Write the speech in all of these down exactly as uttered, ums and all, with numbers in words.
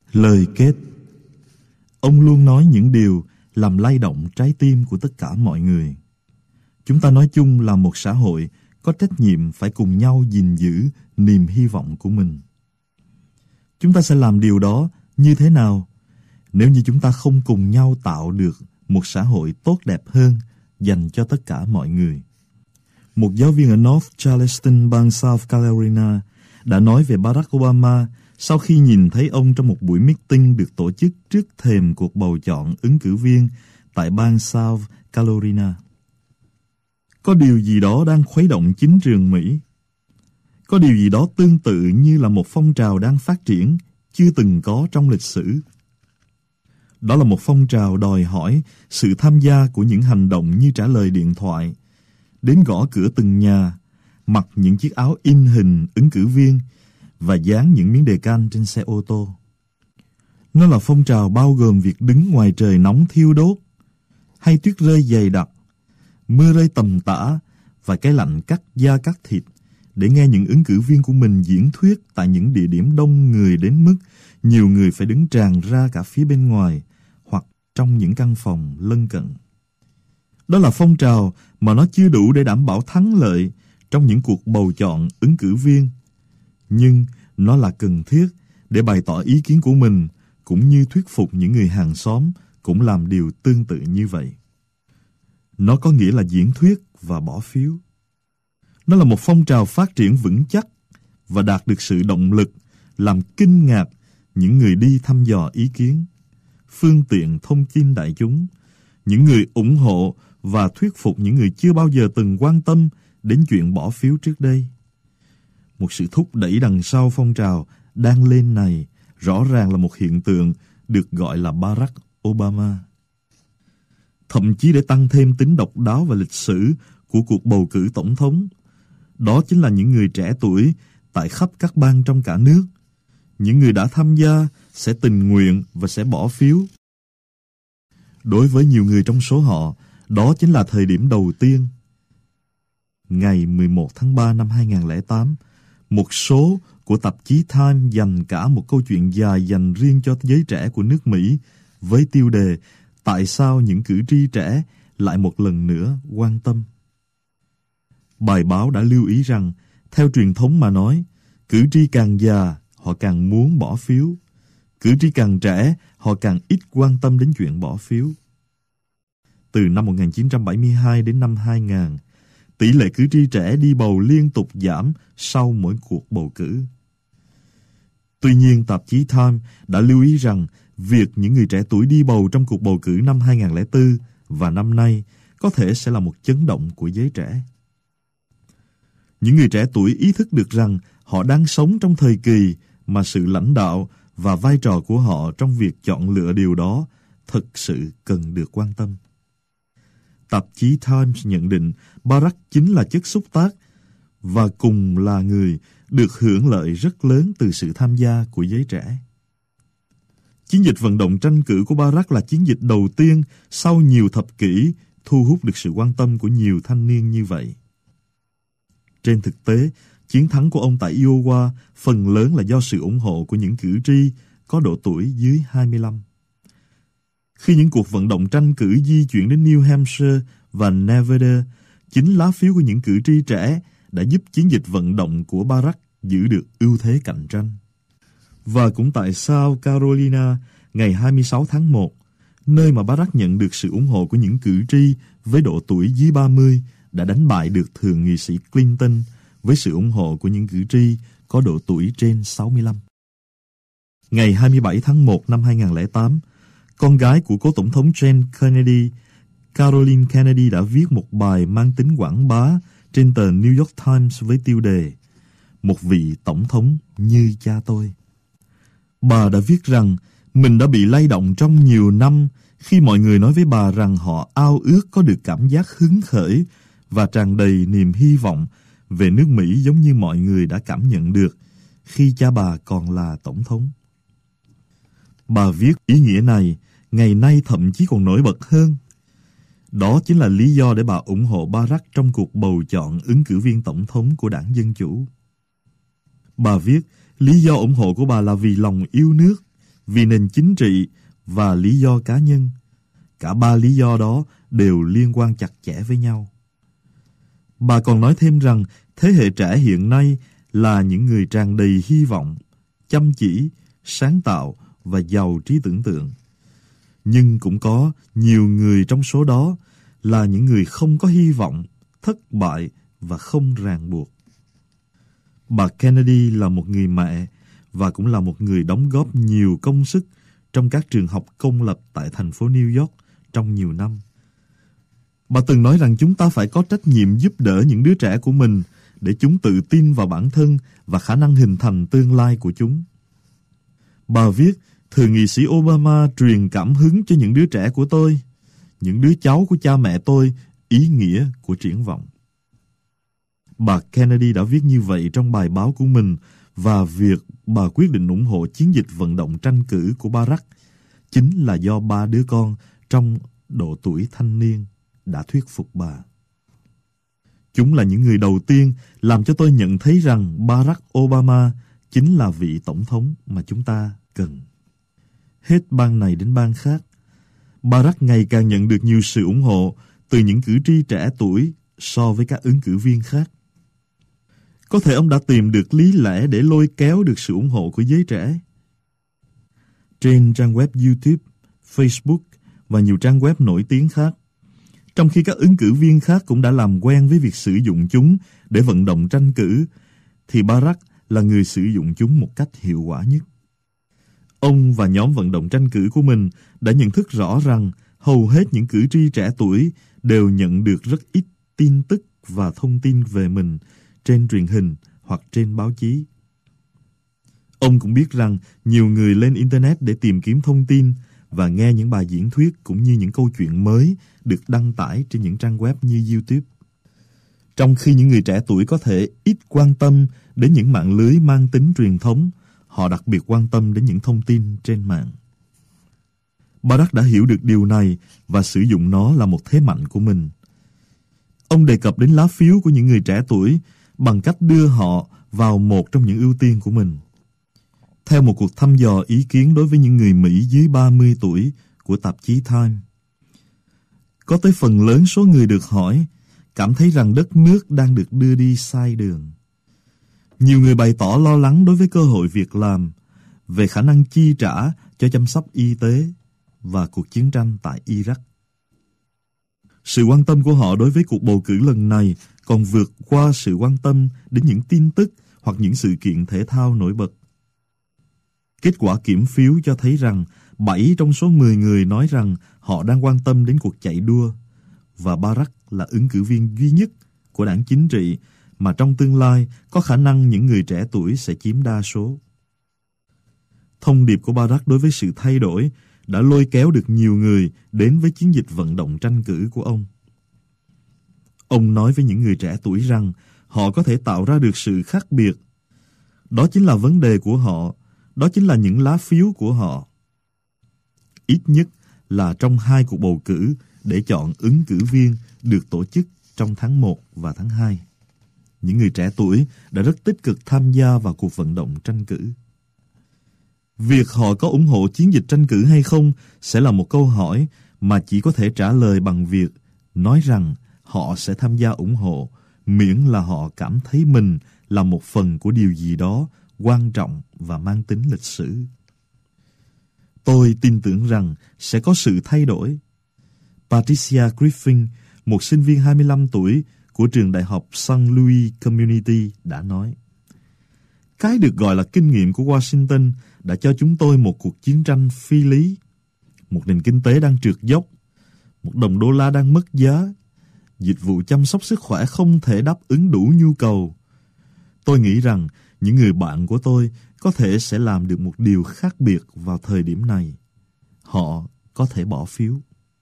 Lời kết. Ông luôn nói những điều làm lay động trái tim của tất cả mọi người. Chúng ta nói chung là một xã hội có trách nhiệm phải cùng nhau gìn giữ niềm hy vọng của mình. Chúng ta sẽ làm điều đó như thế nào nếu như chúng ta không cùng nhau tạo được một xã hội tốt đẹp hơn dành cho tất cả mọi người? Một giáo viên ở North Charleston, bang South Carolina đã nói về Barack Obama sau khi nhìn thấy ông trong một buổi meeting được tổ chức trước thềm cuộc bầu chọn ứng cử viên tại bang South Carolina. Có điều gì đó đang khuấy động chính trường Mỹ. Có điều gì đó tương tự như là một phong trào đang phát triển chưa từng có trong lịch sử. Đó là một phong trào đòi hỏi sự tham gia của những hành động như trả lời điện thoại, đến gõ cửa từng nhà, mặc những chiếc áo in hình ứng cử viên và dán những miếng đề can trên xe ô tô. Nó là phong trào bao gồm việc đứng ngoài trời nóng thiêu đốt, hay tuyết rơi dày đặc, mưa rơi tầm tã và cái lạnh cắt da cắt thịt để nghe những ứng cử viên của mình diễn thuyết tại những địa điểm đông người đến mức nhiều người phải đứng tràn ra cả phía bên ngoài hoặc trong những căn phòng lân cận. Đó là phong trào mà nó chưa đủ để đảm bảo thắng lợi trong những cuộc bầu chọn ứng cử viên, nhưng nó là cần thiết để bày tỏ ý kiến của mình cũng như thuyết phục những người hàng xóm cũng làm điều tương tự như vậy. Nó có nghĩa là diễn thuyết và bỏ phiếu. Nó là một phong trào phát triển vững chắc và đạt được sự động lực làm kinh ngạc những người đi thăm dò ý kiến, phương tiện thông tin đại chúng, những người ủng hộ và thuyết phục những người chưa bao giờ từng quan tâm đến chuyện bỏ phiếu trước đây. Một sự thúc đẩy đằng sau phong trào đang lên này rõ ràng là một hiện tượng được gọi là Barack Obama. Thậm chí để tăng thêm tính độc đáo và lịch sử của cuộc bầu cử tổng thống, đó chính là những người trẻ tuổi tại khắp các bang trong cả nước. Những người đã tham gia sẽ tình nguyện và sẽ bỏ phiếu. Đối với nhiều người trong số họ, đó chính là thời điểm đầu tiên. Ngày mười một tháng ba năm hai nghìn không trăm lẻ tám, một số của tạp chí Time dành cả một câu chuyện dài dành riêng cho giới trẻ của nước Mỹ với tiêu đề Tại sao những cử tri trẻ lại một lần nữa quan tâm. Bài báo đã lưu ý rằng, theo truyền thống mà nói, cử tri càng già, họ càng muốn bỏ phiếu. Cử tri càng trẻ, họ càng ít quan tâm đến chuyện bỏ phiếu. Từ năm một nghìn chín trăm bảy mươi hai đến năm hai nghìn, tỷ lệ cử tri trẻ đi bầu liên tục giảm sau mỗi cuộc bầu cử. Tuy nhiên, tạp chí Time đã lưu ý rằng việc những người trẻ tuổi đi bầu trong cuộc bầu cử năm hai nghìn không trăm lẻ bốn và năm nay có thể sẽ là một chấn động của giới trẻ. Những người trẻ tuổi ý thức được rằng họ đang sống trong thời kỳ mà sự lãnh đạo và vai trò của họ trong việc chọn lựa điều đó thực sự cần được quan tâm. Tạp chí Times nhận định Barack chính là chất xúc tác và cùng là người được hưởng lợi rất lớn từ sự tham gia của giới trẻ. Chiến dịch vận động tranh cử của Barack là chiến dịch đầu tiên sau nhiều thập kỷ thu hút được sự quan tâm của nhiều thanh niên như vậy. Trên thực tế, chiến thắng của ông tại Iowa phần lớn là do sự ủng hộ của những cử tri có độ tuổi dưới hai mươi lăm. Khi những cuộc vận động tranh cử di chuyển đến New Hampshire và Nevada, chính lá phiếu của những cử tri trẻ đã giúp chiến dịch vận động của Barack giữ được ưu thế cạnh tranh. Và cũng tại South Carolina, ngày hai mươi sáu tháng một, nơi mà Barack nhận được sự ủng hộ của những cử tri với độ tuổi dưới ba mươi, đã đánh bại được thượng nghị sĩ Clinton với sự ủng hộ của những cử tri có độ tuổi trên sáu mươi lăm. Ngày hai mươi bảy tháng một năm hai nghìn không trăm lẻ tám, con gái của cố tổng thống Jane Kennedy, Caroline Kennedy đã viết một bài mang tính quảng bá trên tờ New York Times với tiêu đề Một vị tổng thống như cha tôi. Bà đã viết rằng mình đã bị lay động trong nhiều năm khi mọi người nói với bà rằng họ ao ước có được cảm giác hứng khởi và tràn đầy niềm hy vọng về nước Mỹ giống như mọi người đã cảm nhận được khi cha bà còn là tổng thống. Bà viết ý nghĩa này ngày nay thậm chí còn nổi bật hơn. Đó chính là lý do để bà ủng hộ Barack trong cuộc bầu chọn ứng cử viên tổng thống của đảng Dân Chủ. Bà viết, lý do ủng hộ của bà là vì lòng yêu nước, vì nền chính trị và lý do cá nhân. Cả ba lý do đó đều liên quan chặt chẽ với nhau. Bà còn nói thêm rằng thế hệ trẻ hiện nay là những người tràn đầy hy vọng, chăm chỉ, sáng tạo và giàu trí tưởng tượng. Nhưng cũng có nhiều người trong số đó là những người không có hy vọng, thất bại và không ràng buộc. Bà Kennedy là một người mẹ và cũng là một người đóng góp nhiều công sức trong các trường học công lập tại thành phố New York trong nhiều năm. Bà từng nói rằng chúng ta phải có trách nhiệm giúp đỡ những đứa trẻ của mình để chúng tự tin vào bản thân và khả năng hình thành tương lai của chúng. Bà viết, Thượng nghị sĩ Obama truyền cảm hứng cho những đứa trẻ của tôi, những đứa cháu của cha mẹ tôi, ý nghĩa của triển vọng. Bà Kennedy đã viết như vậy trong bài báo của mình, và việc bà quyết định ủng hộ chiến dịch vận động tranh cử của Barack chính là do ba đứa con trong độ tuổi thanh niên đã thuyết phục bà. Chúng là những người đầu tiên làm cho tôi nhận thấy rằng Barack Obama chính là vị tổng thống mà chúng ta cần. Hết bang này đến bang khác, Barack ngày càng nhận được nhiều sự ủng hộ từ những cử tri trẻ tuổi so với các ứng cử viên khác. Có thể ông đã tìm được lý lẽ để lôi kéo được sự ủng hộ của giới trẻ. Trên trang web YouTube, Facebook và nhiều trang web nổi tiếng khác, trong khi các ứng cử viên khác cũng đã làm quen với việc sử dụng chúng để vận động tranh cử, thì Barack là người sử dụng chúng một cách hiệu quả nhất. Ông và nhóm vận động tranh cử của mình đã nhận thức rõ rằng hầu hết những cử tri trẻ tuổi đều nhận được rất ít tin tức và thông tin về mình trên truyền hình hoặc trên báo chí. Ông cũng biết rằng nhiều người lên Internet để tìm kiếm thông tin và nghe những bài diễn thuyết cũng như những câu chuyện mới được đăng tải trên những trang web như YouTube. Trong khi những người trẻ tuổi có thể ít quan tâm đến những mạng lưới mang tính truyền thống, họ đặc biệt quan tâm đến những thông tin trên mạng. Barack đã hiểu được điều này và sử dụng nó là một thế mạnh của mình. Ông đề cập đến lá phiếu của những người trẻ tuổi bằng cách đưa họ vào một trong những ưu tiên của mình. Theo một cuộc thăm dò ý kiến đối với những người Mỹ dưới ba mươi tuổi của tạp chí Time, có tới phần lớn số người được hỏi cảm thấy rằng đất nước đang được đưa đi sai đường. Nhiều người bày tỏ lo lắng đối với cơ hội việc làm, về khả năng chi trả cho chăm sóc y tế và cuộc chiến tranh tại Iraq. Sự quan tâm của họ đối với cuộc bầu cử lần này còn vượt qua sự quan tâm đến những tin tức hoặc những sự kiện thể thao nổi bật. Kết quả kiểm phiếu cho thấy rằng bảy trong số mười người nói rằng họ đang quan tâm đến cuộc chạy đua, và Barack là ứng cử viên duy nhất của đảng chính trị mà trong tương lai có khả năng những người trẻ tuổi sẽ chiếm đa số. Thông điệp của Barack đối với sự thay đổi đã lôi kéo được nhiều người đến với chiến dịch vận động tranh cử của ông. Ông nói với những người trẻ tuổi rằng họ có thể tạo ra được sự khác biệt. Đó chính là vấn đề của họ, đó chính là những lá phiếu của họ. Ít nhất là trong hai cuộc bầu cử để chọn ứng cử viên được tổ chức trong tháng một và tháng hai. Những người trẻ tuổi đã rất tích cực tham gia vào cuộc vận động tranh cử. Việc họ có ủng hộ chiến dịch tranh cử hay không sẽ là một câu hỏi mà chỉ có thể trả lời bằng việc nói rằng họ sẽ tham gia ủng hộ, miễn là họ cảm thấy mình là một phần của điều gì đó quan trọng và mang tính lịch sử. Tôi tin tưởng rằng sẽ có sự thay đổi. Patricia Griffin, một sinh viên hai mươi lăm tuổi của trường đại học Saint Louis Community đã nói, cái được gọi là kinh nghiệm của Washington đã cho chúng tôi một cuộc chiến tranh phi lý, một nền kinh tế đang trượt dốc, một đồng đô la đang mất giá, dịch vụ chăm sóc sức khỏe không thể đáp ứng đủ nhu cầu. Tôi nghĩ rằng những người bạn của tôi có thể sẽ làm được một điều khác biệt vào thời điểm này. Họ có thể bỏ phiếu.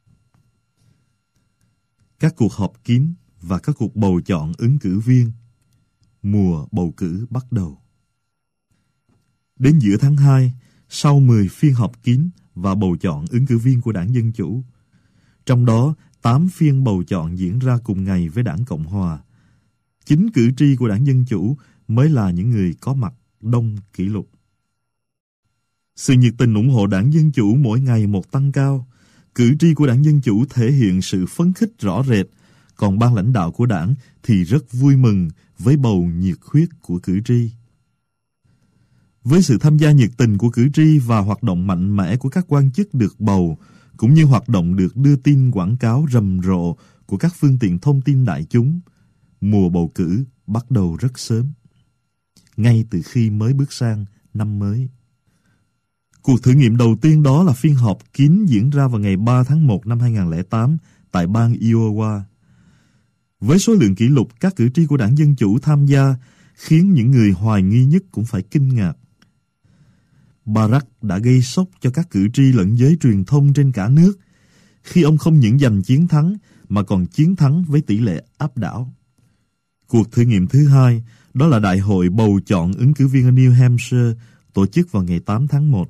Các cuộc họp kín và các cuộc bầu chọn ứng cử viên. Mùa bầu cử bắt đầu. Đến giữa tháng hai, sau mười phiên họp kín và bầu chọn ứng cử viên của Đảng Dân Chủ, trong đó tám phiên bầu chọn diễn ra cùng ngày với Đảng Cộng Hòa, chính cử tri của Đảng Dân Chủ mới là những người có mặt đông kỷ lục. Sự nhiệt tình ủng hộ đảng Dân Chủ mỗi ngày một tăng cao. Cử tri của đảng Dân Chủ thể hiện sự phấn khích rõ rệt, còn ban lãnh đạo của đảng thì rất vui mừng với bầu nhiệt huyết của cử tri. Với sự tham gia nhiệt tình của cử tri và hoạt động mạnh mẽ của các quan chức được bầu, cũng như hoạt động được đưa tin quảng cáo rầm rộ của các phương tiện thông tin đại chúng, mùa bầu cử bắt đầu rất sớm, ngay từ khi mới bước sang năm mới. Cuộc thử nghiệm đầu tiên đó là phiên họp kín diễn ra vào ngày ba tháng một năm hai nghìn không trăm lẻ tám tại bang Iowa. Với số lượng kỷ lục các cử tri của đảng Dân Chủ tham gia khiến những người hoài nghi nhất cũng phải kinh ngạc. Barack đã gây sốc cho các cử tri lẫn giới truyền thông trên cả nước khi ông không những giành chiến thắng mà còn chiến thắng với tỷ lệ áp đảo. Cuộc thử nghiệm thứ hai đó là đại hội bầu chọn ứng cử viên ở New Hampshire tổ chức vào ngày tám tháng một.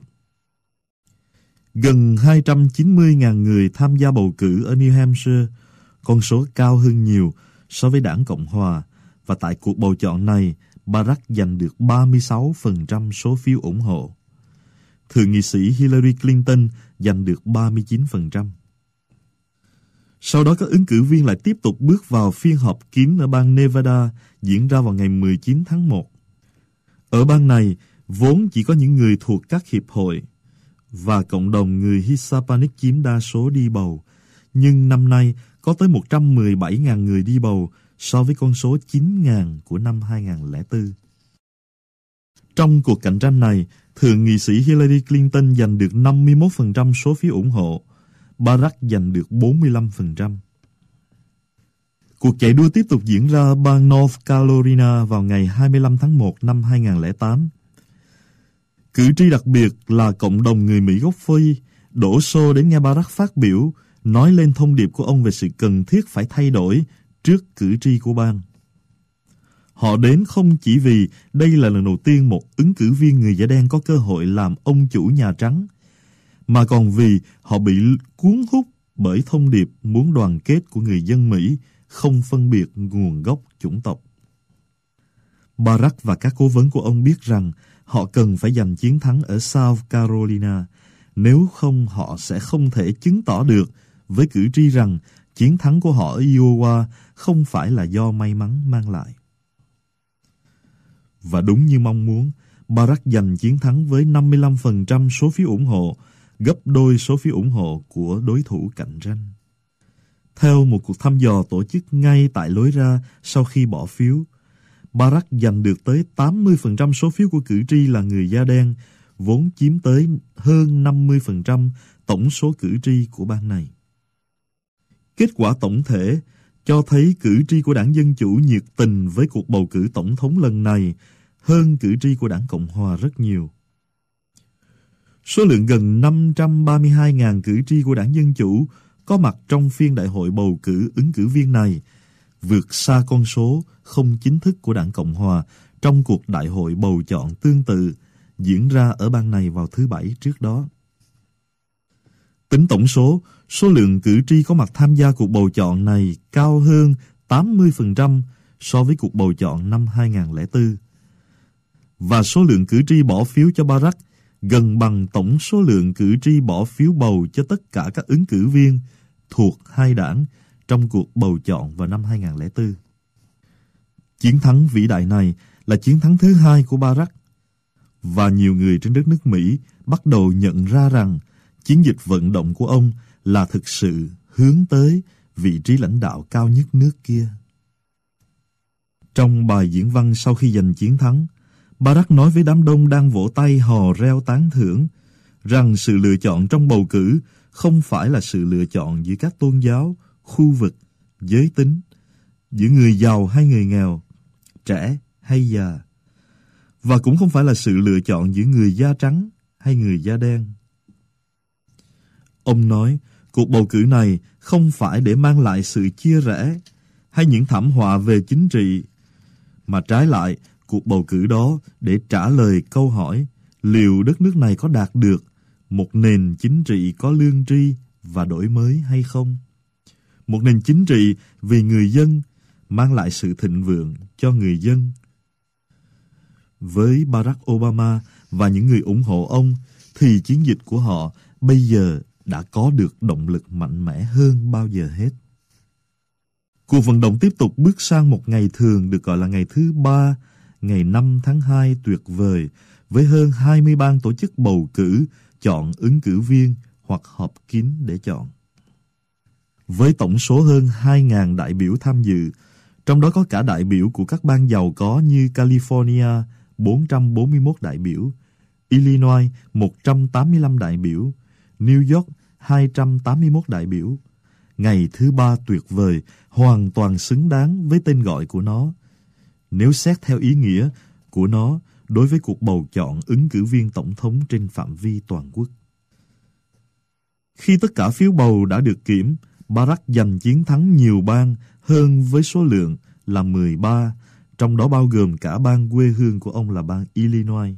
Gần hai trăm chín mươi nghìn người tham gia bầu cử ở New Hampshire, con số cao hơn nhiều so với đảng Cộng Hòa, và tại cuộc bầu chọn này, Barack giành được ba mươi sáu phần trăm số phiếu ủng hộ. Thượng nghị sĩ Hillary Clinton giành được ba mươi chín phần trăm. Sau đó các ứng cử viên lại tiếp tục bước vào phiên họp kín ở bang Nevada diễn ra vào ngày mười chín tháng một. Ở bang này, vốn chỉ có những người thuộc các hiệp hội và cộng đồng người Hispanic chiếm đa số đi bầu, nhưng năm nay có tới một trăm mười bảy nghìn người đi bầu so với con số chín nghìn của năm hai nghìn không trăm lẻ bốn. Trong cuộc cạnh tranh này, thượng nghị sĩ Hillary Clinton giành được năm mươi mốt phần trăm số phiếu ủng hộ, Barack giành được bốn mươi lăm phần trăm. Cuộc chạy đua tiếp tục diễn ra bang North Carolina vào ngày hai mươi lăm tháng một năm hai nghìn không trăm lẻ tám. Cử tri đặc biệt là cộng đồng người Mỹ gốc Phi đổ xô đến nghe Barack phát biểu, nói lên thông điệp của ông về sự cần thiết phải thay đổi trước cử tri của bang. Họ đến không chỉ vì đây là lần đầu tiên một ứng cử viên người da đen có cơ hội làm ông chủ Nhà Trắng, mà còn vì họ bị cuốn hút bởi thông điệp muốn đoàn kết của người dân Mỹ, không phân biệt nguồn gốc chủng tộc. Barack và các cố vấn của ông biết rằng họ cần phải giành chiến thắng ở South Carolina, nếu không họ sẽ không thể chứng tỏ được với cử tri rằng chiến thắng của họ ở Iowa không phải là do may mắn mang lại. Và đúng như mong muốn, Barack giành chiến thắng với năm mươi lăm phần trăm số phiếu ủng hộ, gấp đôi số phiếu ủng hộ của đối thủ cạnh tranh. Theo một cuộc thăm dò tổ chức ngay tại lối ra sau khi bỏ phiếu, Barack giành được tới tám mươi phần trăm số phiếu của cử tri là người da đen, vốn chiếm tới hơn năm mươi phần trăm tổng số cử tri của bang này. Kết quả tổng thể cho thấy cử tri của đảng Dân Chủ nhiệt tình với cuộc bầu cử tổng thống lần này hơn cử tri của đảng Cộng Hòa rất nhiều. Số lượng gần năm trăm ba mươi hai nghìn cử tri của đảng Dân Chủ có mặt trong phiên đại hội bầu cử ứng cử viên này, vượt xa con số không chính thức của đảng Cộng Hòa trong cuộc đại hội bầu chọn tương tự diễn ra ở bang này vào thứ Bảy trước đó. Tính tổng số, số lượng cử tri có mặt tham gia cuộc bầu chọn này cao hơn tám mươi phần trăm so với cuộc bầu chọn năm hai nghìn không trăm lẻ bốn. Và số lượng cử tri bỏ phiếu cho Barack gần bằng tổng số lượng cử tri bỏ phiếu bầu cho tất cả các ứng cử viên thuộc hai đảng trong cuộc bầu chọn vào năm hai nghìn không trăm lẻ bốn. Chiến thắng vĩ đại này là chiến thắng thứ hai của Barack, và nhiều người trên đất nước Mỹ bắt đầu nhận ra rằng chiến dịch vận động của ông là thực sự hướng tới vị trí lãnh đạo cao nhất nước kia. Trong bài diễn văn sau khi giành chiến thắng, Barack nói với đám đông đang vỗ tay hò reo tán thưởng rằng sự lựa chọn trong bầu cử không phải là sự lựa chọn giữa các tôn giáo, khu vực, giới tính, giữa người giàu hay người nghèo, trẻ hay già, và cũng không phải là sự lựa chọn giữa người da trắng hay người da đen. Ông nói, cuộc bầu cử này không phải để mang lại sự chia rẽ hay những thảm họa về chính trị, mà trái lại, cuộc bầu cử đó để trả lời câu hỏi liệu đất nước này có đạt được một nền chính trị có lương tri và đổi mới hay không. Một nền chính trị vì người dân, mang lại sự thịnh vượng cho người dân. Với Barack Obama và những người ủng hộ ông, thì chiến dịch của họ bây giờ đã có được động lực mạnh mẽ hơn bao giờ hết. Cuộc vận động tiếp tục bước sang một ngày thường được gọi là ngày thứ ba, ngày năm tháng hai tuyệt vời, với hơn hai mươi ban tổ chức bầu cử, chọn ứng cử viên hoặc họp kín để chọn. Với tổng số hơn hai nghìn đại biểu tham dự, trong đó có cả đại biểu của các bang giàu có như California, bốn trăm bốn mươi mốt đại biểu, Illinois, một trăm tám mươi lăm đại biểu, New York, hai trăm tám mươi mốt đại biểu. Ngày thứ ba tuyệt vời, hoàn toàn xứng đáng với tên gọi của nó, nếu xét theo ý nghĩa của nó đối với cuộc bầu chọn ứng cử viên tổng thống trên phạm vi toàn quốc. Khi tất cả phiếu bầu đã được kiểm, Barack giành chiến thắng nhiều bang hơn với số lượng là mười ba, trong đó bao gồm cả bang quê hương của ông là bang Illinois.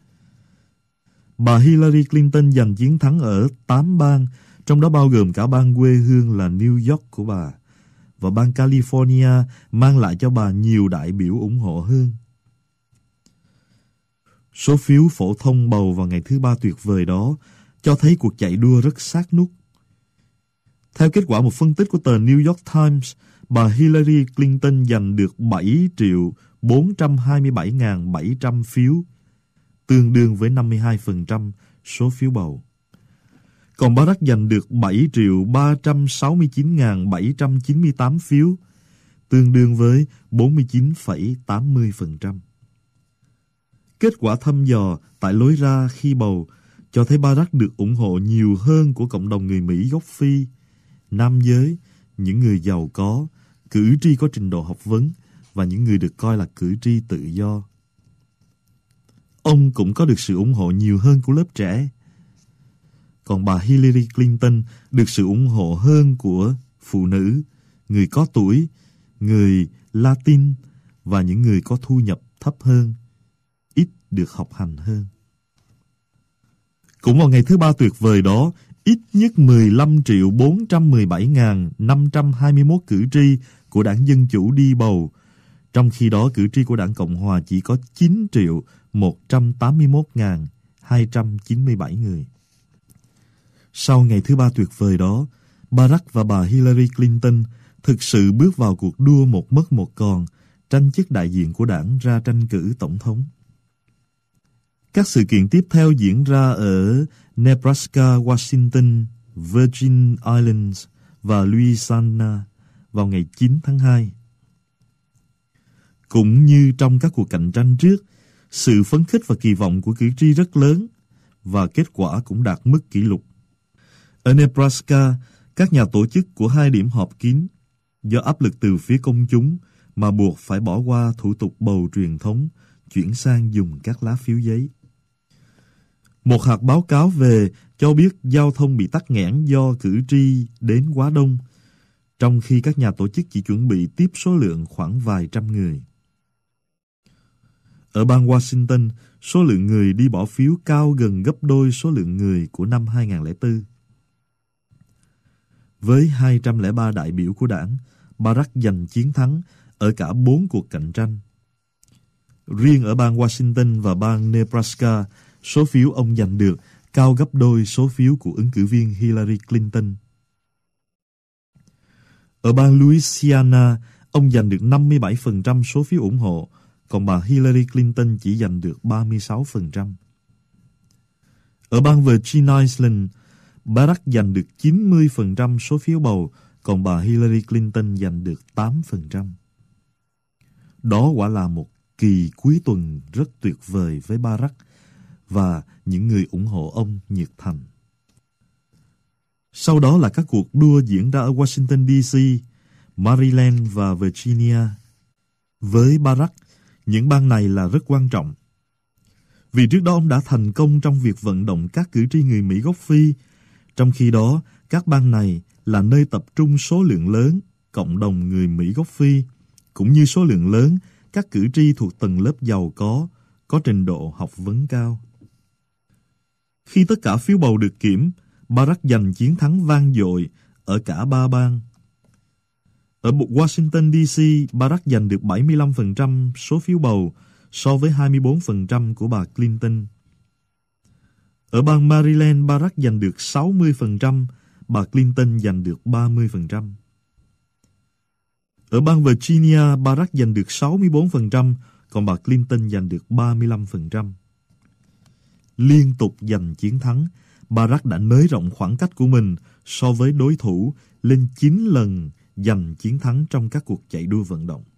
Bà Hillary Clinton giành chiến thắng ở tám bang, trong đó bao gồm cả bang quê hương là New York của bà, và bang California mang lại cho bà nhiều đại biểu ủng hộ hơn. Số phiếu phổ thông bầu vào ngày thứ ba tuyệt vời đó cho thấy cuộc chạy đua rất sát nút. Theo kết quả một phân tích của tờ New York Times, bà Hillary Clinton giành được bảy triệu bốn trăm hai mươi bảy nghìn bảy trăm phiếu, tương đương với năm mươi hai phần trăm số phiếu bầu. Còn Barack giành được bảy triệu ba trăm sáu mươi chín nghìn bảy trăm chín mươi tám phiếu, tương đương với bốn mươi chín phẩy tám mươi phần trăm. Kết quả thăm dò tại lối ra khi bầu cho thấy Barack được ủng hộ nhiều hơn của cộng đồng người Mỹ gốc Phi, nam giới, những người giàu có, cử tri có trình độ học vấn và những người được coi là cử tri tự do. Ông cũng có được sự ủng hộ nhiều hơn của lớp trẻ. Còn bà Hillary Clinton được sự ủng hộ hơn của phụ nữ, người có tuổi, người Latin và những người có thu nhập thấp hơn, ít được học hành hơn. Cũng vào ngày thứ ba tuyệt vời đó, ít nhất mười lăm triệu bốn trăm mười bảy nghìn năm trăm hai mươi mốt cử tri của đảng Dân Chủ đi bầu, trong khi đó cử tri của đảng Cộng Hòa chỉ có chín triệu một trăm tám mươi mốt nghìn hai trăm chín mươi bảy người. Sau ngày thứ ba tuyệt vời đó, Barack và bà Hillary Clinton thực sự bước vào cuộc đua một mất một còn, tranh chức đại diện của đảng ra tranh cử tổng thống. Các sự kiện tiếp theo diễn ra ở Nebraska, Washington, Virgin Islands và Louisiana vào ngày chín tháng hai. Cũng như trong các cuộc cạnh tranh trước, sự phấn khích và kỳ vọng của cử tri rất lớn và kết quả cũng đạt mức kỷ lục. Ở Nebraska, các nhà tổ chức của hai điểm họp kín do áp lực từ phía công chúng mà buộc phải bỏ qua thủ tục bầu truyền thống, chuyển sang dùng các lá phiếu giấy. Một hạt báo cáo về cho biết giao thông bị tắc nghẽn do cử tri đến quá đông, trong khi các nhà tổ chức chỉ chuẩn bị tiếp số lượng khoảng vài trăm người. Ở bang Washington, số lượng người đi bỏ phiếu cao gần gấp đôi số lượng người của năm hai nghìn lẻ bốn. Với hai trăm lẻ ba đại biểu của đảng, Barack giành chiến thắng ở cả bốn cuộc cạnh tranh. Riêng ở bang Washington và bang Nebraska, số phiếu ông giành được cao gấp đôi số phiếu của ứng cử viên Hillary Clinton. Ở bang Louisiana, ông giành được năm mươi bảy phần trăm số phiếu ủng hộ, còn bà Hillary Clinton chỉ giành được ba mươi sáu phần trăm. Ở bang Virgin Islands, Barack giành được chín mươi phần trăm số phiếu bầu, còn bà Hillary Clinton giành được tám phần trăm. Đó quả là một kỳ cuối tuần rất tuyệt vời với Barack và những người ủng hộ ông nhiệt thành. Sau đó là các cuộc đua diễn ra ở Washington đê xê, Maryland và Virginia. Với Barack, những bang này là rất quan trọng. Vì trước đó ông đã thành công trong việc vận động các cử tri người Mỹ gốc Phi, trong khi đó các bang này là nơi tập trung số lượng lớn cộng đồng người Mỹ gốc Phi, cũng như số lượng lớn các cử tri thuộc tầng lớp giàu có, có trình độ học vấn cao. Khi tất cả phiếu bầu được kiểm, Barack giành chiến thắng vang dội ở cả ba bang. Ở Washington đê xê, Barack giành được bảy mươi lăm phần trăm số phiếu bầu so với hai mươi bốn phần trăm của bà Clinton. Ở bang Maryland, Barack giành được sáu mươi phần trăm, bà Clinton giành được ba mươi phần trăm. Ở bang Virginia, Barack giành được sáu mươi bốn phần trăm, còn bà Clinton giành được ba mươi lăm phần trăm. Liên tục giành chiến thắng, Barack đã nới rộng khoảng cách của mình so với đối thủ lên chín lần giành chiến thắng trong các cuộc chạy đua vận động.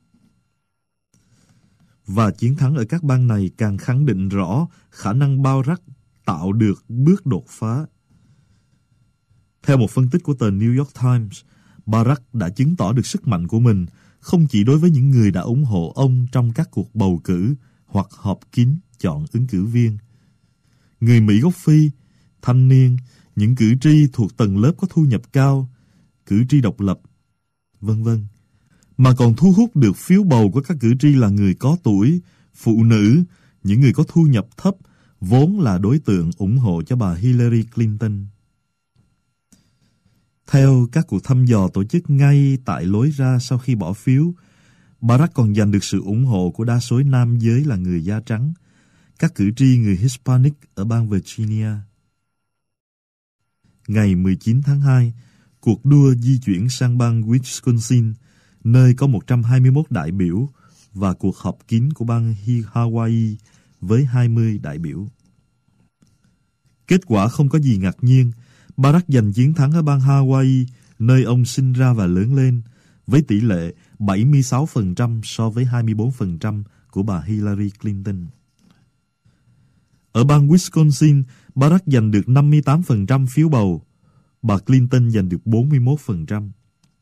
Và chiến thắng ở các bang này càng khẳng định rõ khả năng Barack tạo được bước đột phá. Theo một phân tích của tờ New York Times, Barack đã chứng tỏ được sức mạnh của mình không chỉ đối với những người đã ủng hộ ông trong các cuộc bầu cử hoặc họp kín chọn ứng cử viên, người Mỹ gốc Phi, thanh niên, những cử tri thuộc tầng lớp có thu nhập cao, cử tri độc lập, vân vân, mà còn thu hút được phiếu bầu của các cử tri là người có tuổi, phụ nữ, những người có thu nhập thấp, vốn là đối tượng ủng hộ cho bà Hillary Clinton. Theo các cuộc thăm dò tổ chức ngay tại lối ra sau khi bỏ phiếu, Barack còn giành được sự ủng hộ của đa số nam giới là người da trắng, các cử tri người Hispanic ở bang Virginia. Ngày mười chín tháng hai, cuộc đua di chuyển sang bang Wisconsin, nơi có một trăm hai mươi mốt đại biểu, và cuộc họp kín của bang Hawaii với hai mươi đại biểu. Kết quả không có gì ngạc nhiên, Barack giành chiến thắng ở bang Hawaii, nơi ông sinh ra và lớn lên, với tỷ lệ bảy mươi sáu phần trăm so với hai mươi bốn phần trăm của bà Hillary Clinton. Ở bang Wisconsin, Barack giành được năm mươi tám phần trăm phiếu bầu, bà Clinton giành được bốn mươi mốt phần trăm.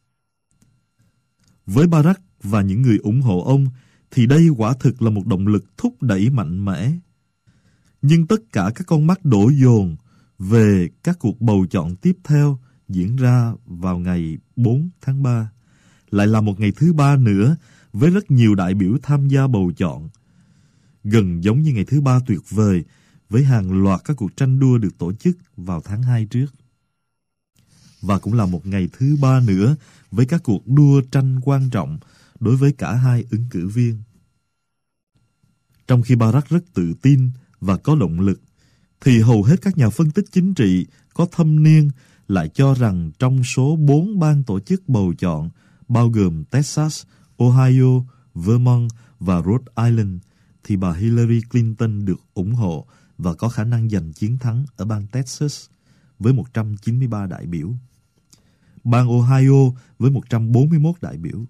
Với Barack và những người ủng hộ ông, thì đây quả thực là một động lực thúc đẩy mạnh mẽ. Nhưng tất cả các con mắt đổ dồn về các cuộc bầu chọn tiếp theo diễn ra vào ngày bốn tháng ba, lại là một ngày thứ ba nữa với rất nhiều đại biểu tham gia bầu chọn. Gần giống như ngày thứ ba tuyệt vời với hàng loạt các cuộc tranh đua được tổ chức vào tháng hai trước. Và cũng là một ngày thứ ba nữa với các cuộc đua tranh quan trọng đối với cả hai ứng cử viên. Trong khi Barack rất tự tin và có động lực, thì hầu hết các nhà phân tích chính trị có thâm niên lại cho rằng trong số bốn bang tổ chức bầu chọn, bao gồm Texas, Ohio, Vermont và Rhode Island, thì bà Hillary Clinton được ủng hộ và có khả năng giành chiến thắng ở bang Texas với một trăm chín mươi ba đại biểu, bang Ohio với một trăm bốn mươi mốt đại biểu.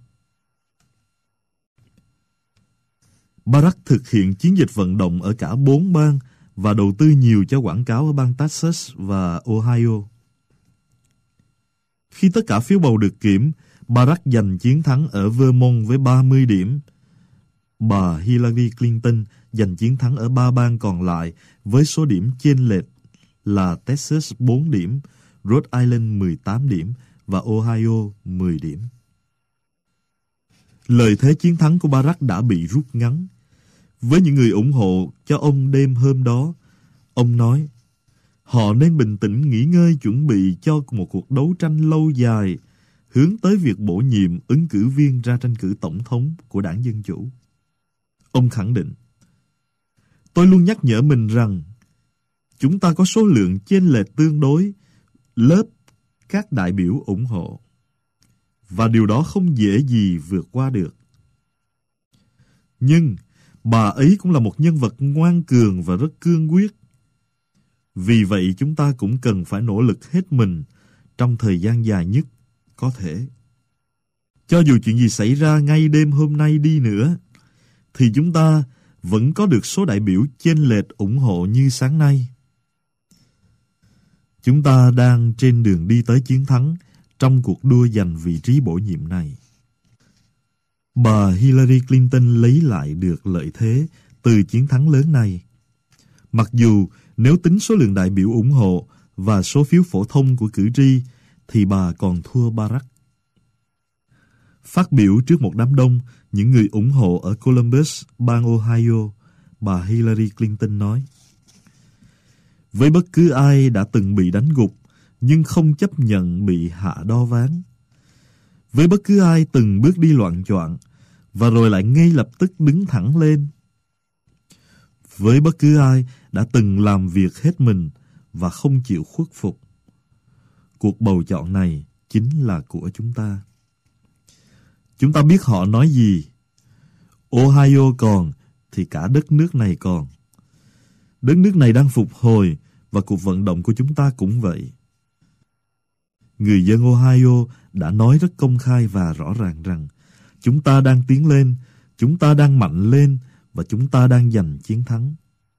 Barack thực hiện chiến dịch vận động ở cả bốn bang và đầu tư nhiều cho quảng cáo ở bang Texas và Ohio. Khi tất cả phiếu bầu được kiểm, Barack giành chiến thắng ở Vermont với ba mươi điểm. Bà Hillary Clinton giành chiến thắng ở ba bang còn lại với số điểm chênh lệch là Texas bốn điểm, Rhode Island mười tám điểm và Ohio mười điểm. Lợi thế chiến thắng của Barack đã bị rút ngắn. Với những người ủng hộ cho ông đêm hôm đó, ông nói, họ nên bình tĩnh nghỉ ngơi chuẩn bị cho một cuộc đấu tranh lâu dài, hướng tới việc bổ nhiệm ứng cử viên ra tranh cử tổng thống của đảng Dân Chủ. Ông khẳng định, tôi luôn nhắc nhở mình rằng, chúng ta có số lượng chênh lệch tương đối, lớp các đại biểu ủng hộ, và điều đó không dễ gì vượt qua được. Nhưng, bà ấy cũng là một nhân vật ngoan cường và rất cương quyết. Vì vậy chúng ta cũng cần phải nỗ lực hết mình trong thời gian dài nhất có thể. Cho dù chuyện gì xảy ra ngay đêm hôm nay đi nữa, thì chúng ta vẫn có được số đại biểu chênh lệch ủng hộ như sáng nay. Chúng ta đang trên đường đi tới chiến thắng trong cuộc đua giành vị trí bổ nhiệm này. Bà Hillary Clinton lấy lại được lợi thế từ chiến thắng lớn này. Mặc dù nếu tính số lượng đại biểu ủng hộ và số phiếu phổ thông của cử tri, thì bà còn thua Barack. Phát biểu trước một đám đông những người ủng hộ ở Columbus, bang Ohio, bà Hillary Clinton nói, với bất cứ ai đã từng bị đánh gục nhưng không chấp nhận bị hạ đo ván, với bất cứ ai từng bước đi loạng choạng và rồi lại ngay lập tức đứng thẳng lên, với bất cứ ai đã từng làm việc hết mình và không chịu khuất phục. Cuộc bầu chọn này chính là của chúng ta. Chúng ta biết họ nói gì. Ohio còn thì cả đất nước này còn. Đất nước này đang phục hồi và cuộc vận động của chúng ta cũng vậy. Người dân Ohio đã nói rất công khai và rõ ràng rằng chúng ta đang tiến lên, chúng ta đang mạnh lên và chúng ta đang giành chiến thắng.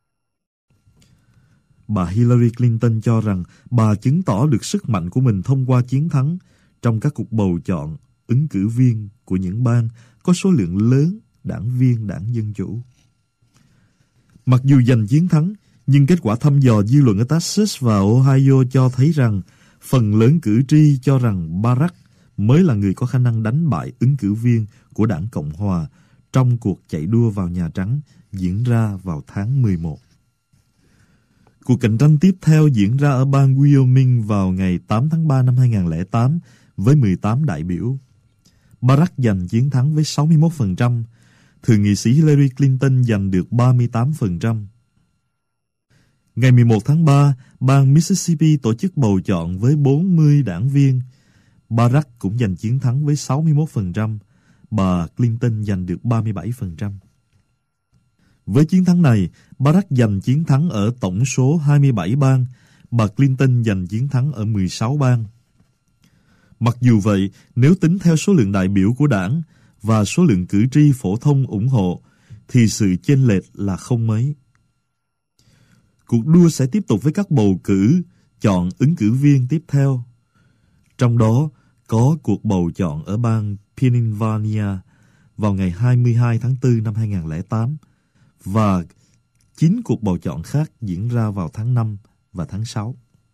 Bà Hillary Clinton cho rằng bà chứng tỏ được sức mạnh của mình thông qua chiến thắng trong các cuộc bầu chọn ứng cử viên của những bang có số lượng lớn đảng viên đảng Dân Chủ. Mặc dù giành chiến thắng, nhưng kết quả thăm dò dư luận ở Texas và Ohio cho thấy rằng phần lớn cử tri cho rằng Barack mới là người có khả năng đánh bại ứng cử viên của đảng Cộng Hòa trong cuộc chạy đua vào Nhà Trắng diễn ra vào tháng mười một. Cuộc cạnh tranh tiếp theo diễn ra ở bang Wyoming vào ngày tám tháng ba năm hai nghìn không trăm lẻ tám với mười tám đại biểu. Barack giành chiến thắng với sáu mươi mốt phần trăm, thượng nghị sĩ Hillary Clinton giành được ba mươi tám phần trăm. Ngày mười một tháng ba, bang Mississippi tổ chức bầu chọn với bốn mươi đảng viên. Barack cũng giành chiến thắng với sáu mươi mốt phần trăm, bà Clinton giành được ba mươi bảy phần trăm. Với chiến thắng này, Barack giành chiến thắng ở tổng số hai mươi bảy bang, bà Clinton giành chiến thắng ở mười sáu bang. Mặc dù vậy, nếu tính theo số lượng đại biểu của đảng và số lượng cử tri phổ thông ủng hộ, thì sự chênh lệch là không mấy. Cuộc đua sẽ tiếp tục với các bầu cử chọn ứng cử viên tiếp theo. Trong đó có cuộc bầu chọn ở bang Pennsylvania vào ngày hai mươi hai tháng tư năm hai nghìn không trăm lẻ tám và chín cuộc bầu chọn khác diễn ra vào tháng năm và tháng sáu.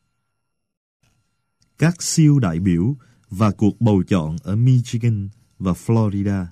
Các siêu đại biểu và cuộc bầu chọn ở Michigan và Florida.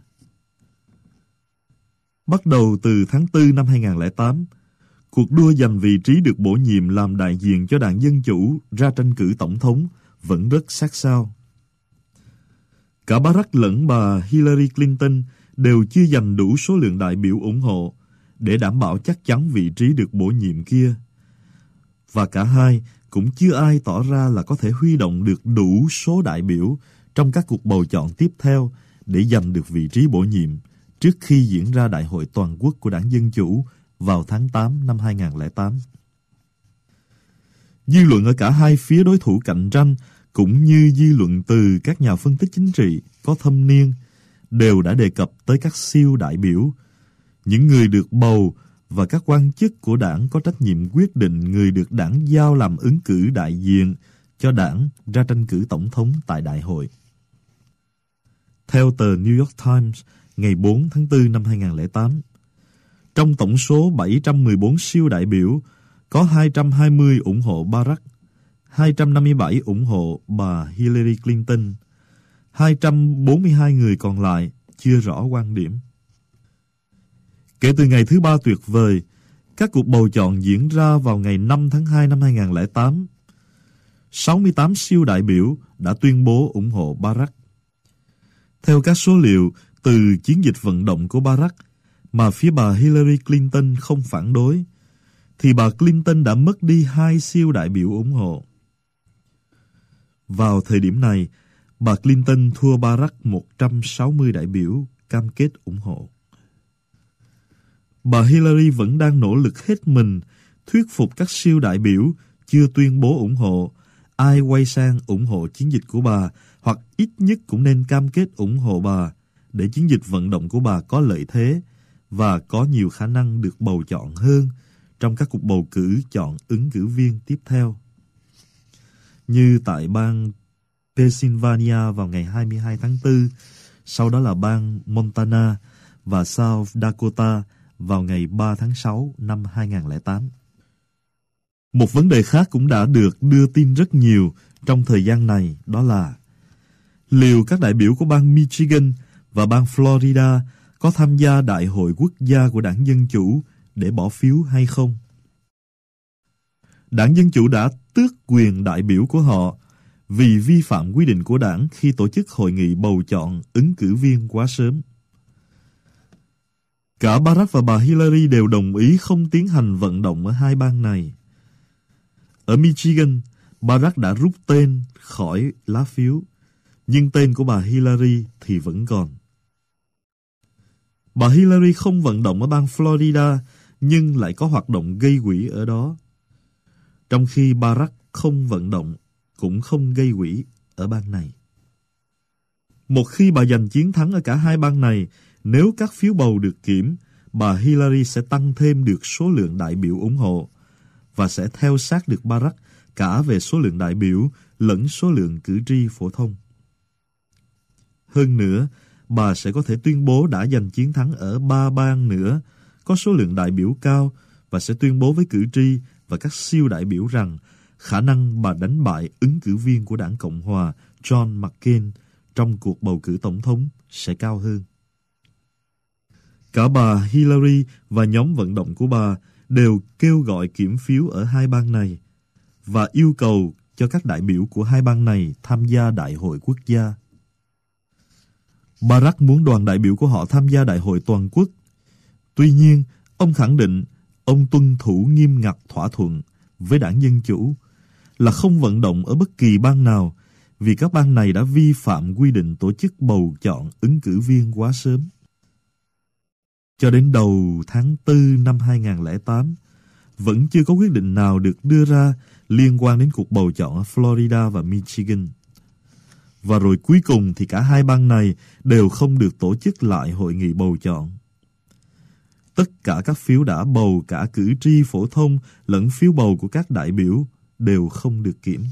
Bắt đầu từ tháng tư năm hai nghìn không trăm lẻ tám, cuộc đua giành vị trí được bổ nhiệm làm đại diện cho đảng Dân Chủ ra tranh cử tổng thống vẫn rất sát sao. Cả Barack lẫn bà Hillary Clinton đều chưa giành đủ số lượng đại biểu ủng hộ để đảm bảo chắc chắn vị trí được bổ nhiệm kia. Và cả hai cũng chưa ai tỏ ra là có thể huy động được đủ số đại biểu trong các cuộc bầu chọn tiếp theo để giành được vị trí bổ nhiệm trước khi diễn ra Đại hội Toàn quốc của đảng Dân Chủ vào tháng tám năm hai nghìn không trăm lẻ tám. Dư luận ở cả hai phía đối thủ cạnh tranh cũng như dư luận từ các nhà phân tích chính trị có thâm niên đều đã đề cập tới các siêu đại biểu, những người được bầu và các quan chức của đảng có trách nhiệm quyết định người được đảng giao làm ứng cử đại diện cho đảng ra tranh cử tổng thống tại đại hội. Theo tờ New York Times ngày bốn tháng tư năm hai nghìn không trăm lẻ tám, trong tổng số bảy trăm mười bốn siêu đại biểu, có hai trăm hai mươi ủng hộ Barack, hai trăm năm mươi bảy ủng hộ bà Hillary Clinton, hai trăm bốn mươi hai người còn lại chưa rõ quan điểm. Kể từ ngày thứ ba tuyệt vời, các cuộc bầu chọn diễn ra vào ngày năm tháng hai năm hai nghìn không trăm lẻ tám. sáu mươi tám siêu đại biểu đã tuyên bố ủng hộ Barack. Theo các số liệu từ chiến dịch vận động của Barack mà phía bà Hillary Clinton không phản đối, thì bà Clinton đã mất đi hai siêu đại biểu ủng hộ. Vào thời điểm này, bà Clinton thua Barack một trăm sáu mươi đại biểu cam kết ủng hộ. Bà Hillary vẫn đang nỗ lực hết mình thuyết phục các siêu đại biểu chưa tuyên bố ủng hộ ai quay sang ủng hộ chiến dịch của bà, hoặc ít nhất cũng nên cam kết ủng hộ bà để chiến dịch vận động của bà có lợi thế và có nhiều khả năng được bầu chọn hơn trong các cuộc bầu cử chọn ứng cử viên tiếp theo. Như tại bang Pennsylvania vào ngày hai mươi hai tháng tư, sau đó là bang Montana và South Dakota vào ngày ba tháng sáu năm hai nghìn không trăm lẻ tám. Một vấn đề khác cũng đã được đưa tin rất nhiều trong thời gian này, đó là liệu các đại biểu của bang Michigan và bang Florida có tham gia Đại hội quốc gia của đảng Dân Chủ để bỏ phiếu hay không. Đảng Dân Chủ đã tước quyền đại biểu của họ vì vi phạm quy định của đảng khi tổ chức hội nghị bầu chọn ứng cử viên quá sớm. Cả Barack và bà Hillary đều đồng ý không tiến hành vận động ở hai bang này. Ở Michigan, Barack đã rút tên khỏi lá phiếu, nhưng tên của bà Hillary thì vẫn còn. Bà Hillary không vận động ở bang Florida, nhưng lại có hoạt động gây quỹ ở đó. Trong khi Barack không vận động, cũng không gây quỹ ở bang này. Một khi bà giành chiến thắng ở cả hai bang này, nếu các phiếu bầu được kiểm, bà Hillary sẽ tăng thêm được số lượng đại biểu ủng hộ và sẽ theo sát được Barack cả về số lượng đại biểu lẫn số lượng cử tri phổ thông. Hơn nữa, bà sẽ có thể tuyên bố đã giành chiến thắng ở ba bang nữa, có số lượng đại biểu cao, và sẽ tuyên bố với cử tri và các siêu đại biểu rằng khả năng bà đánh bại ứng cử viên của đảng Cộng Hòa John McCain trong cuộc bầu cử tổng thống sẽ cao hơn. Cả bà Hillary và nhóm vận động của bà đều kêu gọi kiểm phiếu ở hai bang này và yêu cầu cho các đại biểu của hai bang này tham gia đại hội quốc gia. Barack muốn đoàn đại biểu của họ tham gia đại hội toàn quốc. Tuy nhiên, ông khẳng định ông tuân thủ nghiêm ngặt thỏa thuận với đảng Dân Chủ là không vận động ở bất kỳ bang nào vì các bang này đã vi phạm quy định tổ chức bầu chọn ứng cử viên quá sớm. Cho đến đầu tháng tư năm hai nghìn không trăm lẻ tám, vẫn chưa có quyết định nào được đưa ra liên quan đến cuộc bầu chọn ở Florida và Michigan. Và rồi cuối cùng thì cả hai bang này đều không được tổ chức lại hội nghị bầu chọn. Tất cả các phiếu đã bầu cả cử tri phổ thông lẫn phiếu bầu của các đại biểu đều không được kiểm.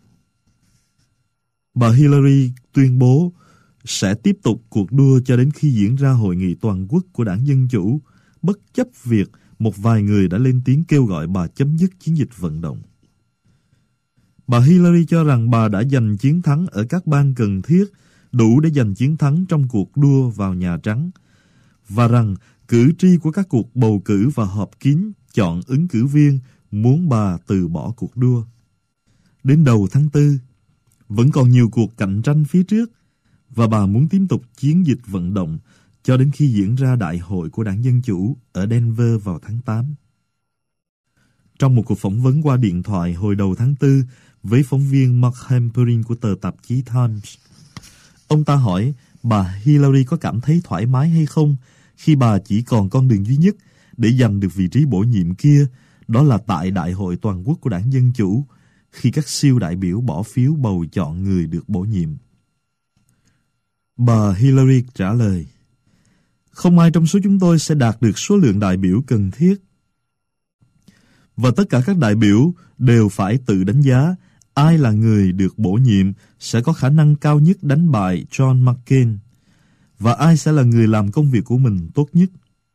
Bà Hillary tuyên bố sẽ tiếp tục cuộc đua cho đến khi diễn ra hội nghị toàn quốc của đảng Dân Chủ, bất chấp việc một vài người đã lên tiếng kêu gọi bà chấm dứt chiến dịch vận động. Bà Hillary cho rằng bà đã giành chiến thắng ở các bang cần thiết, đủ để giành chiến thắng trong cuộc đua vào Nhà Trắng, và rằng cử tri của các cuộc bầu cử và họp kín chọn ứng cử viên muốn bà từ bỏ cuộc đua. Đến đầu tháng tư, vẫn còn nhiều cuộc cạnh tranh phía trước, và bà muốn tiếp tục chiến dịch vận động cho đến khi diễn ra đại hội của đảng Dân Chủ ở Denver vào tháng tám. Trong một cuộc phỏng vấn qua điện thoại hồi đầu tháng tư với phóng viên Mark Hamperin của tờ tạp chí Times, ông ta hỏi bà Hillary có cảm thấy thoải mái hay không khi bà chỉ còn con đường duy nhất để giành được vị trí bổ nhiệm kia, đó là tại đại hội toàn quốc của đảng Dân Chủ, khi các siêu đại biểu bỏ phiếu bầu chọn người được bổ nhiệm. Bà Hillary trả lời, không ai trong số chúng tôi sẽ đạt được số lượng đại biểu cần thiết. Và tất cả các đại biểu đều phải tự đánh giá ai là người được bổ nhiệm sẽ có khả năng cao nhất đánh bại John McCain, và ai sẽ là người làm công việc của mình tốt nhất.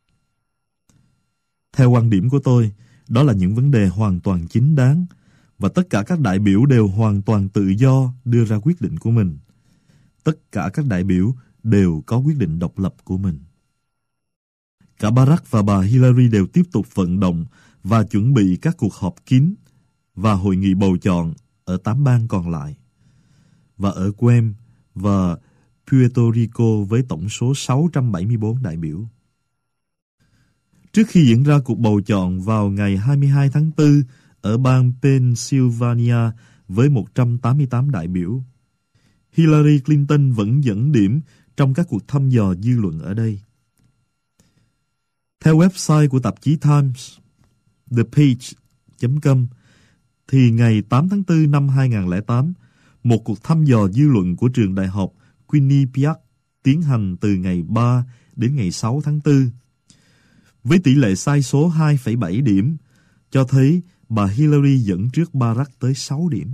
Theo quan điểm của tôi, đó là những vấn đề hoàn toàn chính đáng, và tất cả các đại biểu đều hoàn toàn tự do đưa ra quyết định của mình. Tất cả các đại biểu đều có quyết định độc lập của mình. Cả Barack và bà Hillary đều tiếp tục vận động và chuẩn bị các cuộc họp kín và hội nghị bầu chọn ở tám bang còn lại, và ở Guam và Puerto Rico với tổng số sáu trăm bảy mươi bốn đại biểu. Trước khi diễn ra cuộc bầu chọn vào ngày hai mươi hai tháng tư ở bang Pennsylvania với một trăm tám mươi tám đại biểu, Hillary Clinton vẫn dẫn điểm trong các cuộc thăm dò dư luận ở đây. Theo website của tạp chí Times, the page chấm com, thì ngày tám tháng tư năm hai nghìn không trăm lẻ tám, một cuộc thăm dò dư luận của trường đại học Quinnipiac tiến hành từ ngày ba đến ngày sáu tháng tư, với tỷ lệ sai số hai phẩy bảy điểm, cho thấy bà Hillary dẫn trước Barack tới sáu điểm.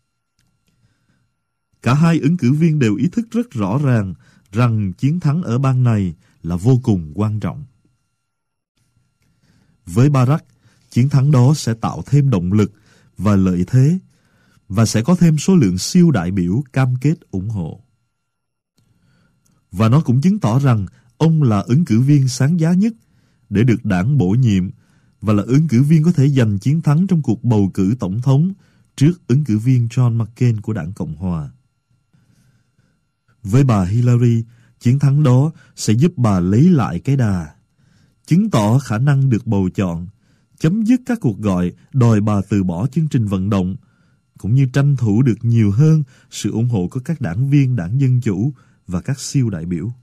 Cả hai ứng cử viên đều ý thức rất rõ ràng rằng chiến thắng ở bang này là vô cùng quan trọng. Với Barack, chiến thắng đó sẽ tạo thêm động lực và lợi thế, và sẽ có thêm số lượng siêu đại biểu cam kết ủng hộ. Và nó cũng chứng tỏ rằng ông là ứng cử viên sáng giá nhất để được đảng bổ nhiệm, và là ứng cử viên có thể giành chiến thắng trong cuộc bầu cử tổng thống trước ứng cử viên John McCain của đảng Cộng Hòa. Với bà Hillary, chiến thắng đó sẽ giúp bà lấy lại cái đà, chứng tỏ khả năng được bầu chọn, chấm dứt các cuộc gọi đòi bà từ bỏ chương trình vận động, cũng như tranh thủ được nhiều hơn sự ủng hộ của các đảng viên Đảng Dân Chủ và các siêu đại biểu.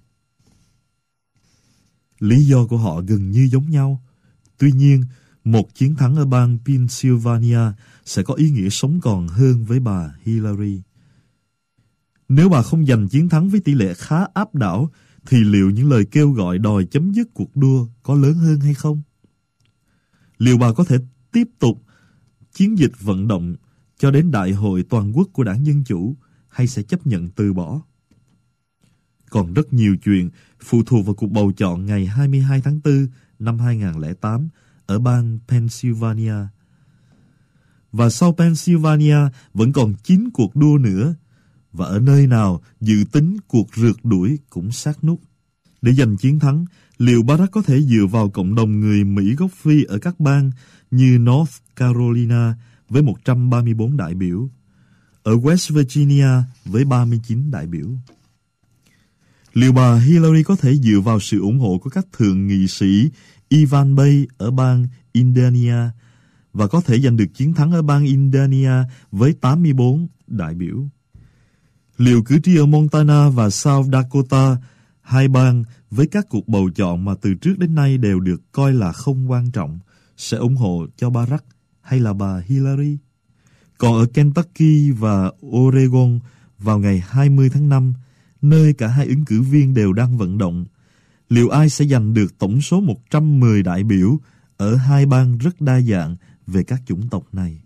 Lý do của họ gần như giống nhau. Tuy nhiên, một chiến thắng ở bang Pennsylvania sẽ có ý nghĩa sống còn hơn với bà Hillary. Nếu bà không giành chiến thắng với tỷ lệ khá áp đảo, thì liệu những lời kêu gọi đòi chấm dứt cuộc đua có lớn hơn hay không? Liệu bà có thể tiếp tục chiến dịch vận động cho đến đại hội toàn quốc của Đảng Dân Chủ, hay sẽ chấp nhận từ bỏ? Còn rất nhiều chuyện phụ thuộc vào cuộc bầu chọn ngày hai mươi hai tháng tư năm hai nghìn không trăm lẻ tám ở bang Pennsylvania. Và sau Pennsylvania vẫn còn chín cuộc đua nữa, và ở nơi nào dự tính cuộc rượt đuổi cũng sát nút. Để giành chiến thắng, liệu Barack có thể dựa vào cộng đồng người Mỹ gốc Phi ở các bang như North Carolina với một trăm ba mươi bốn đại biểu, ở West Virginia với ba mươi chín đại biểu? Liệu bà Hillary có thể dựa vào sự ủng hộ của các thượng nghị sĩ Ivan Bay ở bang Indiana và có thể giành được chiến thắng ở bang Indiana với tám mươi bốn đại biểu? Liệu cử tri ở Montana và South Dakota, hai bang với các cuộc bầu chọn mà từ trước đến nay đều được coi là không quan trọng, sẽ ủng hộ cho Barack hay là bà Hillary? Còn ở Kentucky và Oregon vào ngày hai mươi tháng năm, nơi cả hai ứng cử viên đều đang vận động, liệu ai sẽ giành được tổng số một trăm mười đại biểu ở hai bang rất đa dạng về các chủng tộc này?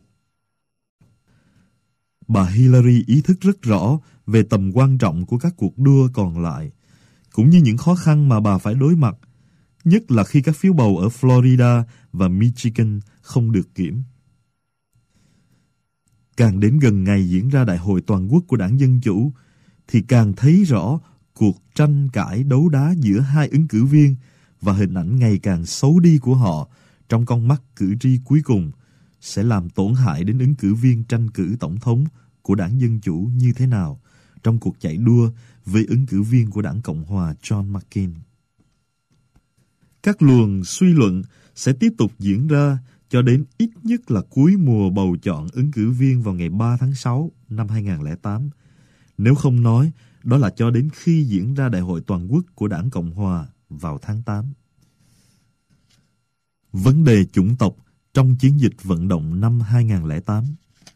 Bà Hillary ý thức rất rõ về tầm quan trọng của các cuộc đua còn lại, cũng như những khó khăn mà bà phải đối mặt, nhất là khi các phiếu bầu ở Florida và Michigan không được kiểm. Càng đến gần ngày diễn ra đại hội toàn quốc của Đảng Dân Chủ, thì càng thấy rõ cuộc tranh cãi đấu đá giữa hai ứng cử viên và hình ảnh ngày càng xấu đi của họ trong con mắt cử tri cuối cùng sẽ làm tổn hại đến ứng cử viên tranh cử tổng thống của Đảng Dân Chủ như thế nào trong cuộc chạy đua với ứng cử viên của Đảng Cộng Hòa John McCain. Các luồng suy luận sẽ tiếp tục diễn ra cho đến ít nhất là cuối mùa bầu chọn ứng cử viên vào ngày ba tháng sáu năm hai nghìn không trăm lẻ tám. Nếu không nói, đó là cho đến khi diễn ra đại hội toàn quốc của Đảng Cộng Hòa vào tháng tám. Vấn đề chủng tộc trong chiến dịch vận động năm hai nghìn không trăm lẻ tám.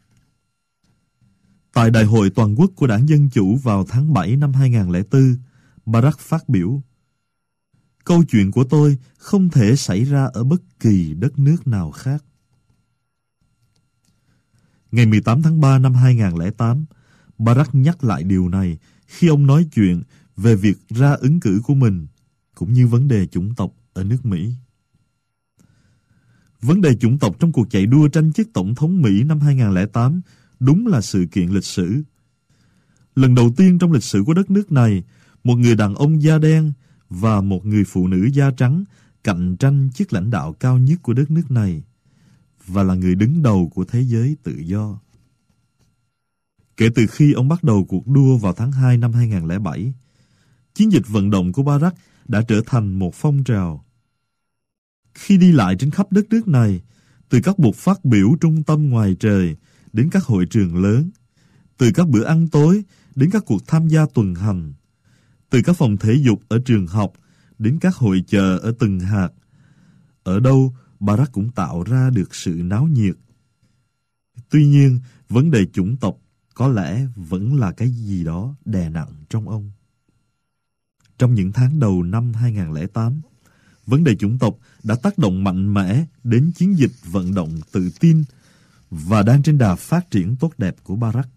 Tại đại hội toàn quốc của Đảng Dân Chủ vào tháng bảy năm hai nghìn không trăm lẻ bốn, Barack phát biểu: "Câu chuyện của tôi không thể xảy ra ở bất kỳ đất nước nào khác." Ngày mười tám tháng ba năm hai nghìn không trăm lẻ tám, Barack nhắc lại điều này khi ông nói chuyện về việc ra ứng cử của mình, cũng như vấn đề chủng tộc ở nước Mỹ. Vấn đề chủng tộc trong cuộc chạy đua tranh chức tổng thống Mỹ năm hai nghìn không trăm lẻ tám đúng là sự kiện lịch sử. Lần đầu tiên trong lịch sử của đất nước này, một người đàn ông da đen và một người phụ nữ da trắng cạnh tranh chức lãnh đạo cao nhất của đất nước này, và là người đứng đầu của thế giới tự do. Kể từ khi ông bắt đầu cuộc đua vào tháng hai năm hai nghìn không trăm lẻ bảy, chiến dịch vận động của Barack đã trở thành một phong trào. Khi đi lại trên khắp đất nước này, từ các buổi phát biểu trung tâm ngoài trời đến các hội trường lớn, từ các bữa ăn tối đến các cuộc tham gia tuần hành, từ các phòng thể dục ở trường học đến các hội chợ ở từng hạt, ở đâu Barack cũng tạo ra được sự náo nhiệt. Tuy nhiên, vấn đề chủng tộc có lẽ vẫn là cái gì đó đè nặng trong ông. Trong những tháng đầu năm hai nghìn không trăm lẻ tám, vấn đề chủng tộc đã tác động mạnh mẽ đến chiến dịch vận động tự tin và đang trên đà phát triển tốt đẹp của Barack.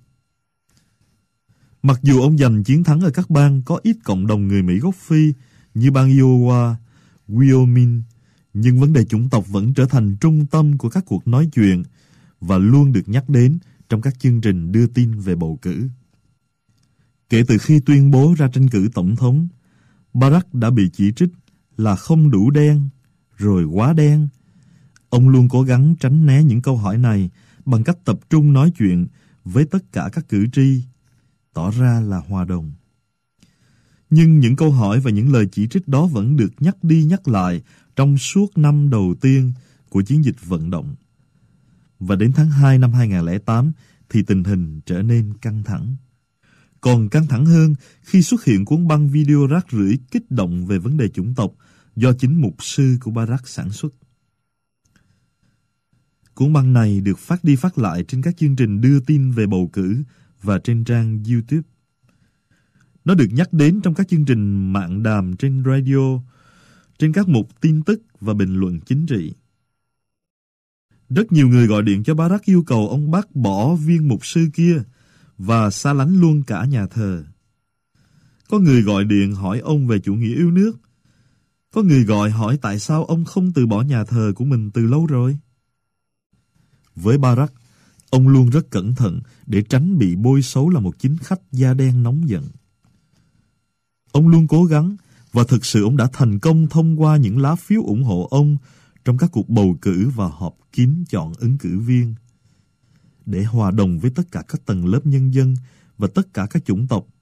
Mặc dù ông giành chiến thắng ở các bang có ít cộng đồng người Mỹ gốc Phi như bang Iowa, Wyoming, nhưng vấn đề chủng tộc vẫn trở thành trung tâm của các cuộc nói chuyện và luôn được nhắc đến trong các chương trình đưa tin về bầu cử. Kể từ khi tuyên bố ra tranh cử tổng thống, Barack đã bị chỉ trích là không đủ đen, rồi quá đen. Ông luôn cố gắng tránh né những câu hỏi này bằng cách tập trung nói chuyện với tất cả các cử tri, tỏ ra là hòa đồng. Nhưng những câu hỏi và những lời chỉ trích đó vẫn được nhắc đi nhắc lại trong suốt năm đầu tiên của chiến dịch vận động. Và đến tháng hai năm hai nghìn không trăm lẻ tám thì tình hình trở nên căng thẳng. Còn căng thẳng hơn khi xuất hiện cuốn băng video rác rưởi kích động về vấn đề chủng tộc do chính mục sư của Barack sản xuất. Cuốn băng này được phát đi phát lại trên các chương trình đưa tin về bầu cử và trên trang YouTube. Nó được nhắc đến trong các chương trình mạng đàm trên radio, trên các mục tin tức và bình luận chính trị. Rất nhiều người gọi điện cho Barack yêu cầu ông bác bỏ viên mục sư kia và xa lánh luôn cả nhà thờ. Có người gọi điện hỏi ông về chủ nghĩa yêu nước. Có người gọi hỏi tại sao ông không từ bỏ nhà thờ của mình từ lâu rồi. Với Barack, ông luôn rất cẩn thận để tránh bị bôi xấu là một chính khách da đen nóng giận. Ông luôn cố gắng, và thực sự ông đã thành công thông qua những lá phiếu ủng hộ ông trong các cuộc bầu cử và họp kín chọn ứng cử viên, để hòa đồng với tất cả các tầng lớp nhân dân và tất cả các chủng tộc.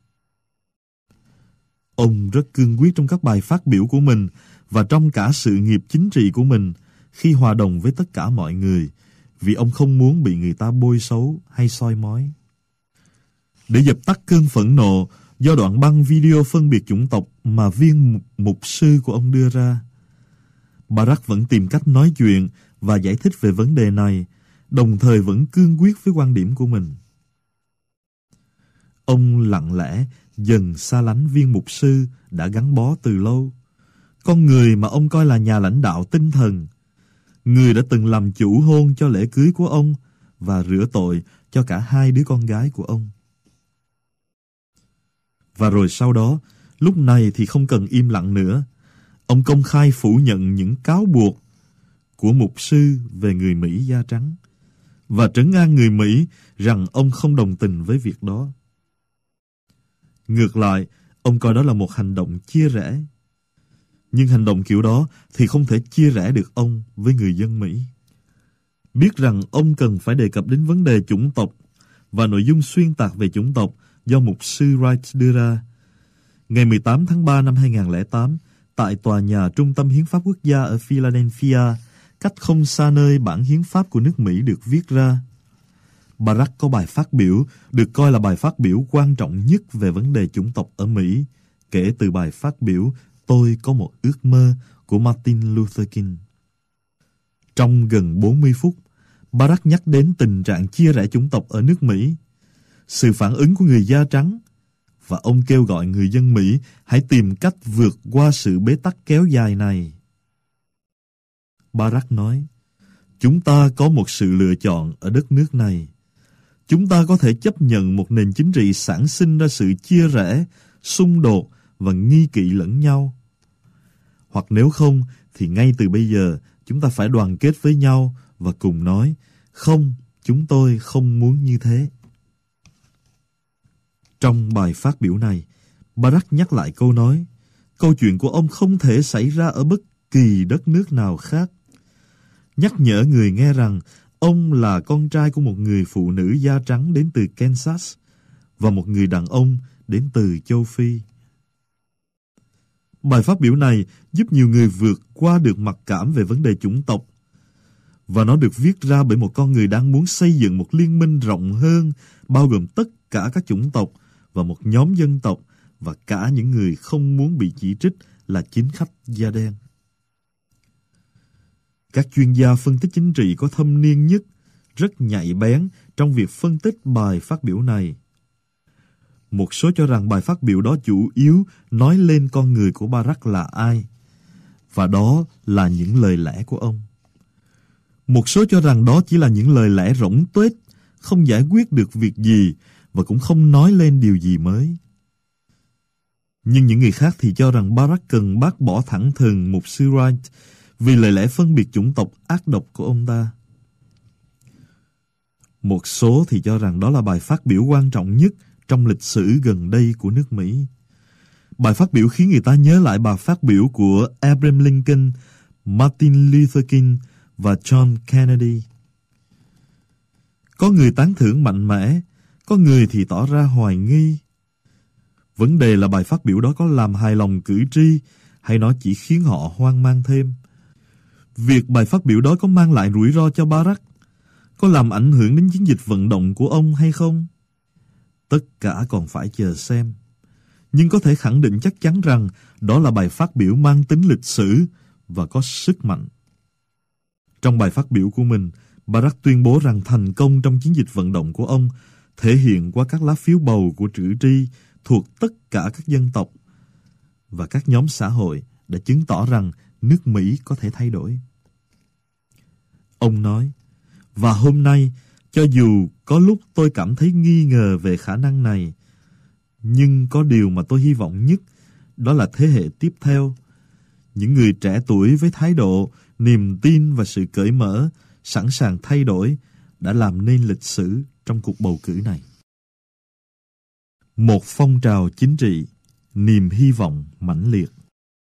Ông rất cương quyết trong các bài phát biểu của mình và trong cả sự nghiệp chính trị của mình khi hòa đồng với tất cả mọi người, vì ông không muốn bị người ta bôi xấu hay soi mói. Để dập tắt cơn phẫn nộ do đoạn băng video phân biệt chủng tộc mà viên mục sư của ông đưa ra, Barack vẫn tìm cách nói chuyện và giải thích về vấn đề này, đồng thời vẫn cương quyết với quan điểm của mình. Ông lặng lẽ dần xa lánh viên mục sư đã gắn bó từ lâu, con người mà ông coi là nhà lãnh đạo tinh thần, người đã từng làm chủ hôn cho lễ cưới của ông và rửa tội cho cả hai đứa con gái của ông. Và rồi sau đó, lúc này thì không cần im lặng nữa, ông công khai phủ nhận những cáo buộc của mục sư về người Mỹ da trắng và trấn an người Mỹ rằng ông không đồng tình với việc đó. Ngược lại, ông coi đó là một hành động chia rẽ. Nhưng hành động kiểu đó thì không thể chia rẽ được ông với người dân Mỹ. Biết rằng ông cần phải đề cập đến vấn đề chủng tộc và nội dung xuyên tạc về chủng tộc do mục sư Wright đưa ra, ngày mười tám tháng ba năm hai nghìn không trăm lẻ tám, tại tòa nhà Trung tâm Hiến pháp Quốc gia ở Philadelphia, cách không xa nơi bản hiến pháp của nước Mỹ được viết ra, Barack có bài phát biểu được coi là bài phát biểu quan trọng nhất về vấn đề chủng tộc ở Mỹ, kể từ bài phát biểu Tôi có một ước mơ của Martin Luther King. Trong gần bốn mươi phút, Barack nhắc đến tình trạng chia rẽ chủng tộc ở nước Mỹ, sự phản ứng của người da trắng, và ông kêu gọi người dân Mỹ hãy tìm cách vượt qua sự bế tắc kéo dài này. Barack nói, chúng ta có một sự lựa chọn ở đất nước này. Chúng ta có thể chấp nhận một nền chính trị sản sinh ra sự chia rẽ, xung đột và nghi kỵ lẫn nhau. Hoặc nếu không, thì ngay từ bây giờ, chúng ta phải đoàn kết với nhau và cùng nói, không, chúng tôi không muốn như thế. Trong bài phát biểu này, Barack nhắc lại câu nói, câu chuyện của ông không thể xảy ra ở bất kỳ đất nước nào khác. Nhắc nhở người nghe rằng ông là con trai của một người phụ nữ da trắng đến từ Kansas và một người đàn ông đến từ châu Phi. Bài phát biểu này giúp nhiều người vượt qua được mặc cảm về vấn đề chủng tộc, và nó được viết ra bởi một con người đang muốn xây dựng một liên minh rộng hơn, bao gồm tất cả các chủng tộc và một nhóm dân tộc và cả những người không muốn bị chỉ trích là chính khách da đen. Các chuyên gia phân tích chính trị có thâm niên nhất rất nhạy bén trong việc phân tích bài phát biểu này. Một số cho rằng bài phát biểu đó chủ yếu nói lên con người của Barack là ai, và đó là những lời lẽ của ông. Một số cho rằng đó chỉ là những lời lẽ rỗng tuếch, không giải quyết được việc gì và cũng không nói lên điều gì mới. Nhưng những người khác thì cho rằng Barack cần bác bỏ thẳng thừng mục sư Wright vì lời lẽ phân biệt chủng tộc ác độc của ông ta. Một số thì cho rằng đó là bài phát biểu quan trọng nhất trong lịch sử gần đây của nước Mỹ. Bài phát biểu khiến người ta nhớ lại bài phát biểu của Abraham Lincoln, Martin Luther King và John Kennedy. Có người tán thưởng mạnh mẽ, có người thì tỏ ra hoài nghi. Vấn đề là bài phát biểu đó có làm hài lòng cử tri hay nó chỉ khiến họ hoang mang thêm. Việc bài phát biểu đó có mang lại rủi ro cho Barack? Có làm ảnh hưởng đến chiến dịch vận động của ông hay không? Tất cả còn phải chờ xem. Nhưng có thể khẳng định chắc chắn rằng đó là bài phát biểu mang tính lịch sử và có sức mạnh. Trong bài phát biểu của mình, Barack tuyên bố rằng thành công trong chiến dịch vận động của ông thể hiện qua các lá phiếu bầu của cử tri thuộc tất cả các dân tộc và các nhóm xã hội đã chứng tỏ rằng nước Mỹ có thể thay đổi. Ông nói, và hôm nay, cho dù có lúc tôi cảm thấy nghi ngờ về khả năng này, nhưng có điều mà tôi hy vọng nhất, đó là thế hệ tiếp theo. Những người trẻ tuổi với thái độ, niềm tin và sự cởi mở, sẵn sàng thay đổi, đã làm nên lịch sử trong cuộc bầu cử này. Một phong trào chính trị, niềm hy vọng mãnh liệt.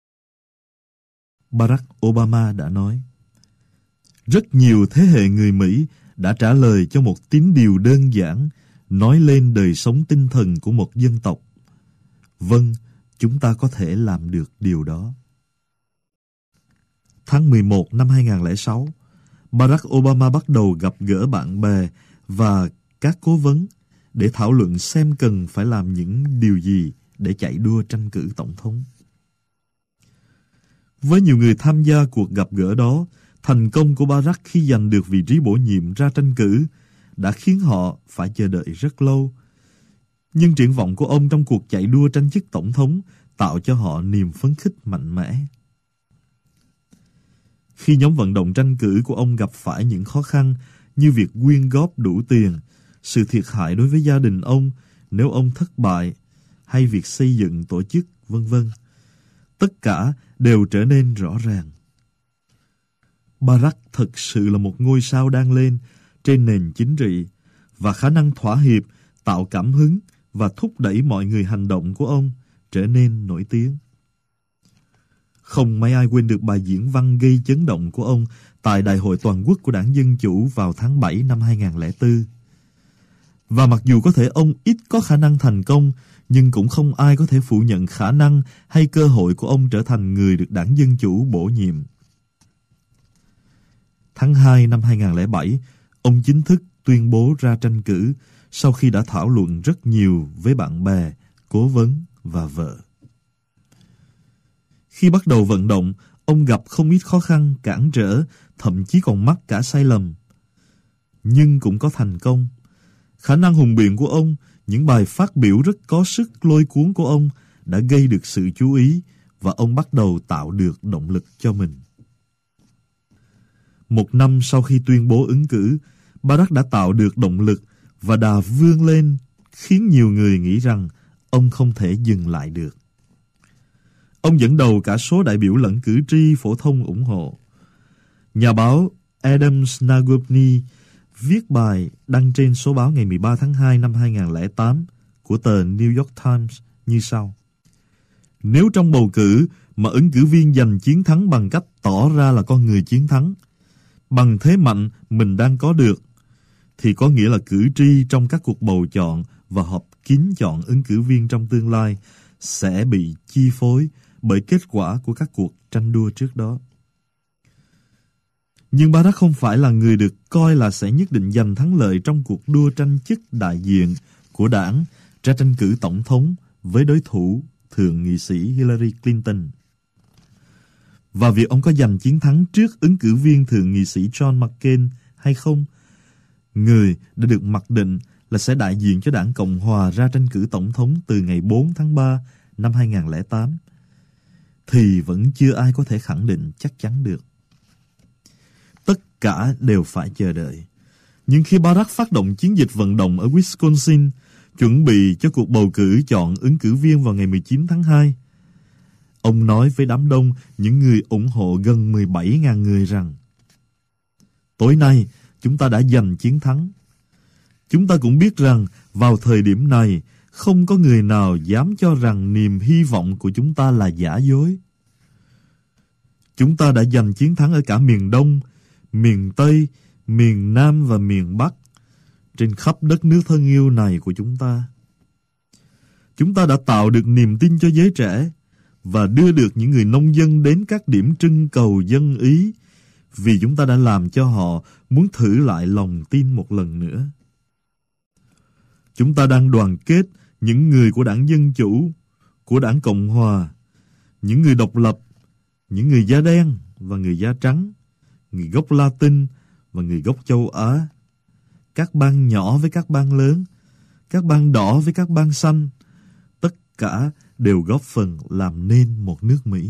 Barack Obama đã nói, rất nhiều thế hệ người Mỹ đã trả lời cho một tín điều đơn giản, nói lên đời sống tinh thần của một dân tộc. Vâng, chúng ta có thể làm được điều đó. Tháng mười một năm hai nghìn không trăm lẻ sáu, Barack Obama bắt đầu gặp gỡ bạn bè và các cố vấn để thảo luận xem cần phải làm những điều gì để chạy đua tranh cử tổng thống. Với nhiều người tham gia cuộc gặp gỡ đó, thành công của Barack khi giành được vị trí bổ nhiệm ra tranh cử đã khiến họ phải chờ đợi rất lâu. Nhưng triển vọng của ông trong cuộc chạy đua tranh chức tổng thống tạo cho họ niềm phấn khích mạnh mẽ. Khi nhóm vận động tranh cử của ông gặp phải những khó khăn như việc quyên góp đủ tiền, sự thiệt hại đối với gia đình ông nếu ông thất bại, hay việc xây dựng tổ chức, vân vân, tất cả đều trở nên rõ ràng. Barack thực sự là một ngôi sao đang lên trên nền chính trị, và khả năng thỏa hiệp, tạo cảm hứng và thúc đẩy mọi người hành động của ông trở nên nổi tiếng. Không mấy ai quên được bài diễn văn gây chấn động của ông tại Đại hội Toàn quốc của Đảng Dân Chủ vào tháng bảy năm hai nghìn không trăm lẻ bốn. Và mặc dù có thể ông ít có khả năng thành công, nhưng cũng không ai có thể phủ nhận khả năng hay cơ hội của ông trở thành người được Đảng Dân Chủ bổ nhiệm. Tháng hai năm hai nghìn không trăm lẻ bảy, ông chính thức tuyên bố ra tranh cử sau khi đã thảo luận rất nhiều với bạn bè, cố vấn và vợ. Khi bắt đầu vận động, ông gặp không ít khó khăn, cản trở, thậm chí còn mắc cả sai lầm. Nhưng cũng có thành công. Khả năng hùng biện của ông, những bài phát biểu rất có sức lôi cuốn của ông đã gây được sự chú ý và ông bắt đầu tạo được động lực cho mình. Một năm sau khi tuyên bố ứng cử, Barack đã tạo được động lực và đà vươn lên khiến nhiều người nghĩ rằng ông không thể dừng lại được. Ông dẫn đầu cả số đại biểu lẫn cử tri phổ thông ủng hộ. Nhà báo Adam Nagobny viết bài đăng trên số báo ngày mười ba tháng hai năm hai nghìn không trăm lẻ tám của tờ New York Times như sau. Nếu trong bầu cử mà ứng cử viên giành chiến thắng bằng cách tỏ ra là con người chiến thắng, bằng thế mạnh mình đang có được, thì có nghĩa là cử tri trong các cuộc bầu chọn và họp kín chọn ứng cử viên trong tương lai sẽ bị chi phối bởi kết quả của các cuộc tranh đua trước đó. Nhưng Barack không phải là người được coi là sẽ nhất định giành thắng lợi trong cuộc đua tranh chức đại diện của đảng ra tranh cử tổng thống với đối thủ thượng nghị sĩ Hillary Clinton. Và việc ông có giành chiến thắng trước ứng cử viên thượng nghị sĩ John McCain hay không, người đã được mặc định là sẽ đại diện cho đảng Cộng Hòa ra tranh cử tổng thống từ ngày bốn tháng ba năm hai nghìn không trăm lẻ tám, thì vẫn chưa ai có thể khẳng định chắc chắn được. Tất cả đều phải chờ đợi. Nhưng khi Barack phát động chiến dịch vận động ở Wisconsin, chuẩn bị cho cuộc bầu cử chọn ứng cử viên vào ngày mười chín tháng hai, ông nói với đám đông những người ủng hộ gần mười bảy nghìn người rằng tối nay chúng ta đã giành chiến thắng. Chúng ta cũng biết rằng vào thời điểm này không có người nào dám cho rằng niềm hy vọng của chúng ta là giả dối. Chúng ta đã giành chiến thắng ở cả miền Đông, miền Tây, miền Nam và miền Bắc, trên khắp đất nước thân yêu này của chúng ta. Chúng ta đã tạo được niềm tin cho giới trẻ và đưa được những người nông dân đến các điểm trưng cầu dân ý, vì chúng ta đã làm cho họ muốn thử lại lòng tin một lần nữa. Chúng ta đang đoàn kết những người của đảng Dân Chủ, của đảng Cộng Hòa, những người độc lập, những người da đen và người da trắng, người gốc Latin và người gốc châu Á, các bang nhỏ với các bang lớn, các bang đỏ với các bang xanh, tất cả đều góp phần làm nên một nước Mỹ.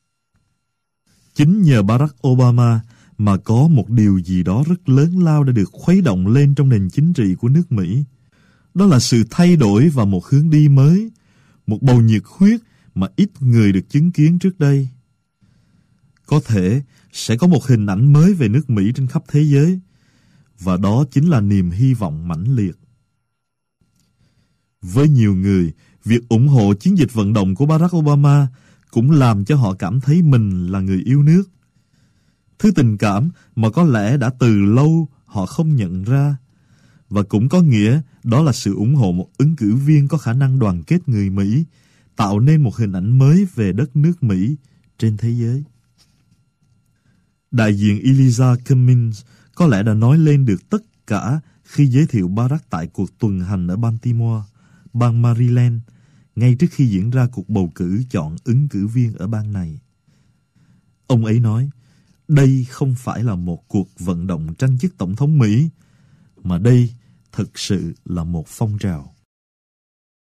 Chính nhờ Barack Obama mà có một điều gì đó rất lớn lao đã được khuấy động lên trong nền chính trị của nước Mỹ. Đó là sự thay đổi và một hướng đi mới, một bầu nhiệt huyết mà ít người được chứng kiến trước đây. Có thể sẽ có một hình ảnh mới về nước Mỹ trên khắp thế giới, và đó chính là niềm hy vọng mãnh liệt. Với nhiều người, việc ủng hộ chiến dịch vận động của Barack Obama cũng làm cho họ cảm thấy mình là người yêu nước. Thứ tình cảm mà có lẽ đã từ lâu họ không nhận ra, và cũng có nghĩa đó là sự ủng hộ một ứng cử viên có khả năng đoàn kết người Mỹ, tạo nên một hình ảnh mới về đất nước Mỹ trên thế giới. Đại diện Eliza Cummings có lẽ đã nói lên được tất cả khi giới thiệu Barack tại cuộc tuần hành ở Baltimore, bang Maryland, ngay trước khi diễn ra cuộc bầu cử chọn ứng cử viên ở bang này. Ông ấy nói, đây không phải là một cuộc vận động tranh chức tổng thống Mỹ, mà đây thực sự là một phong trào.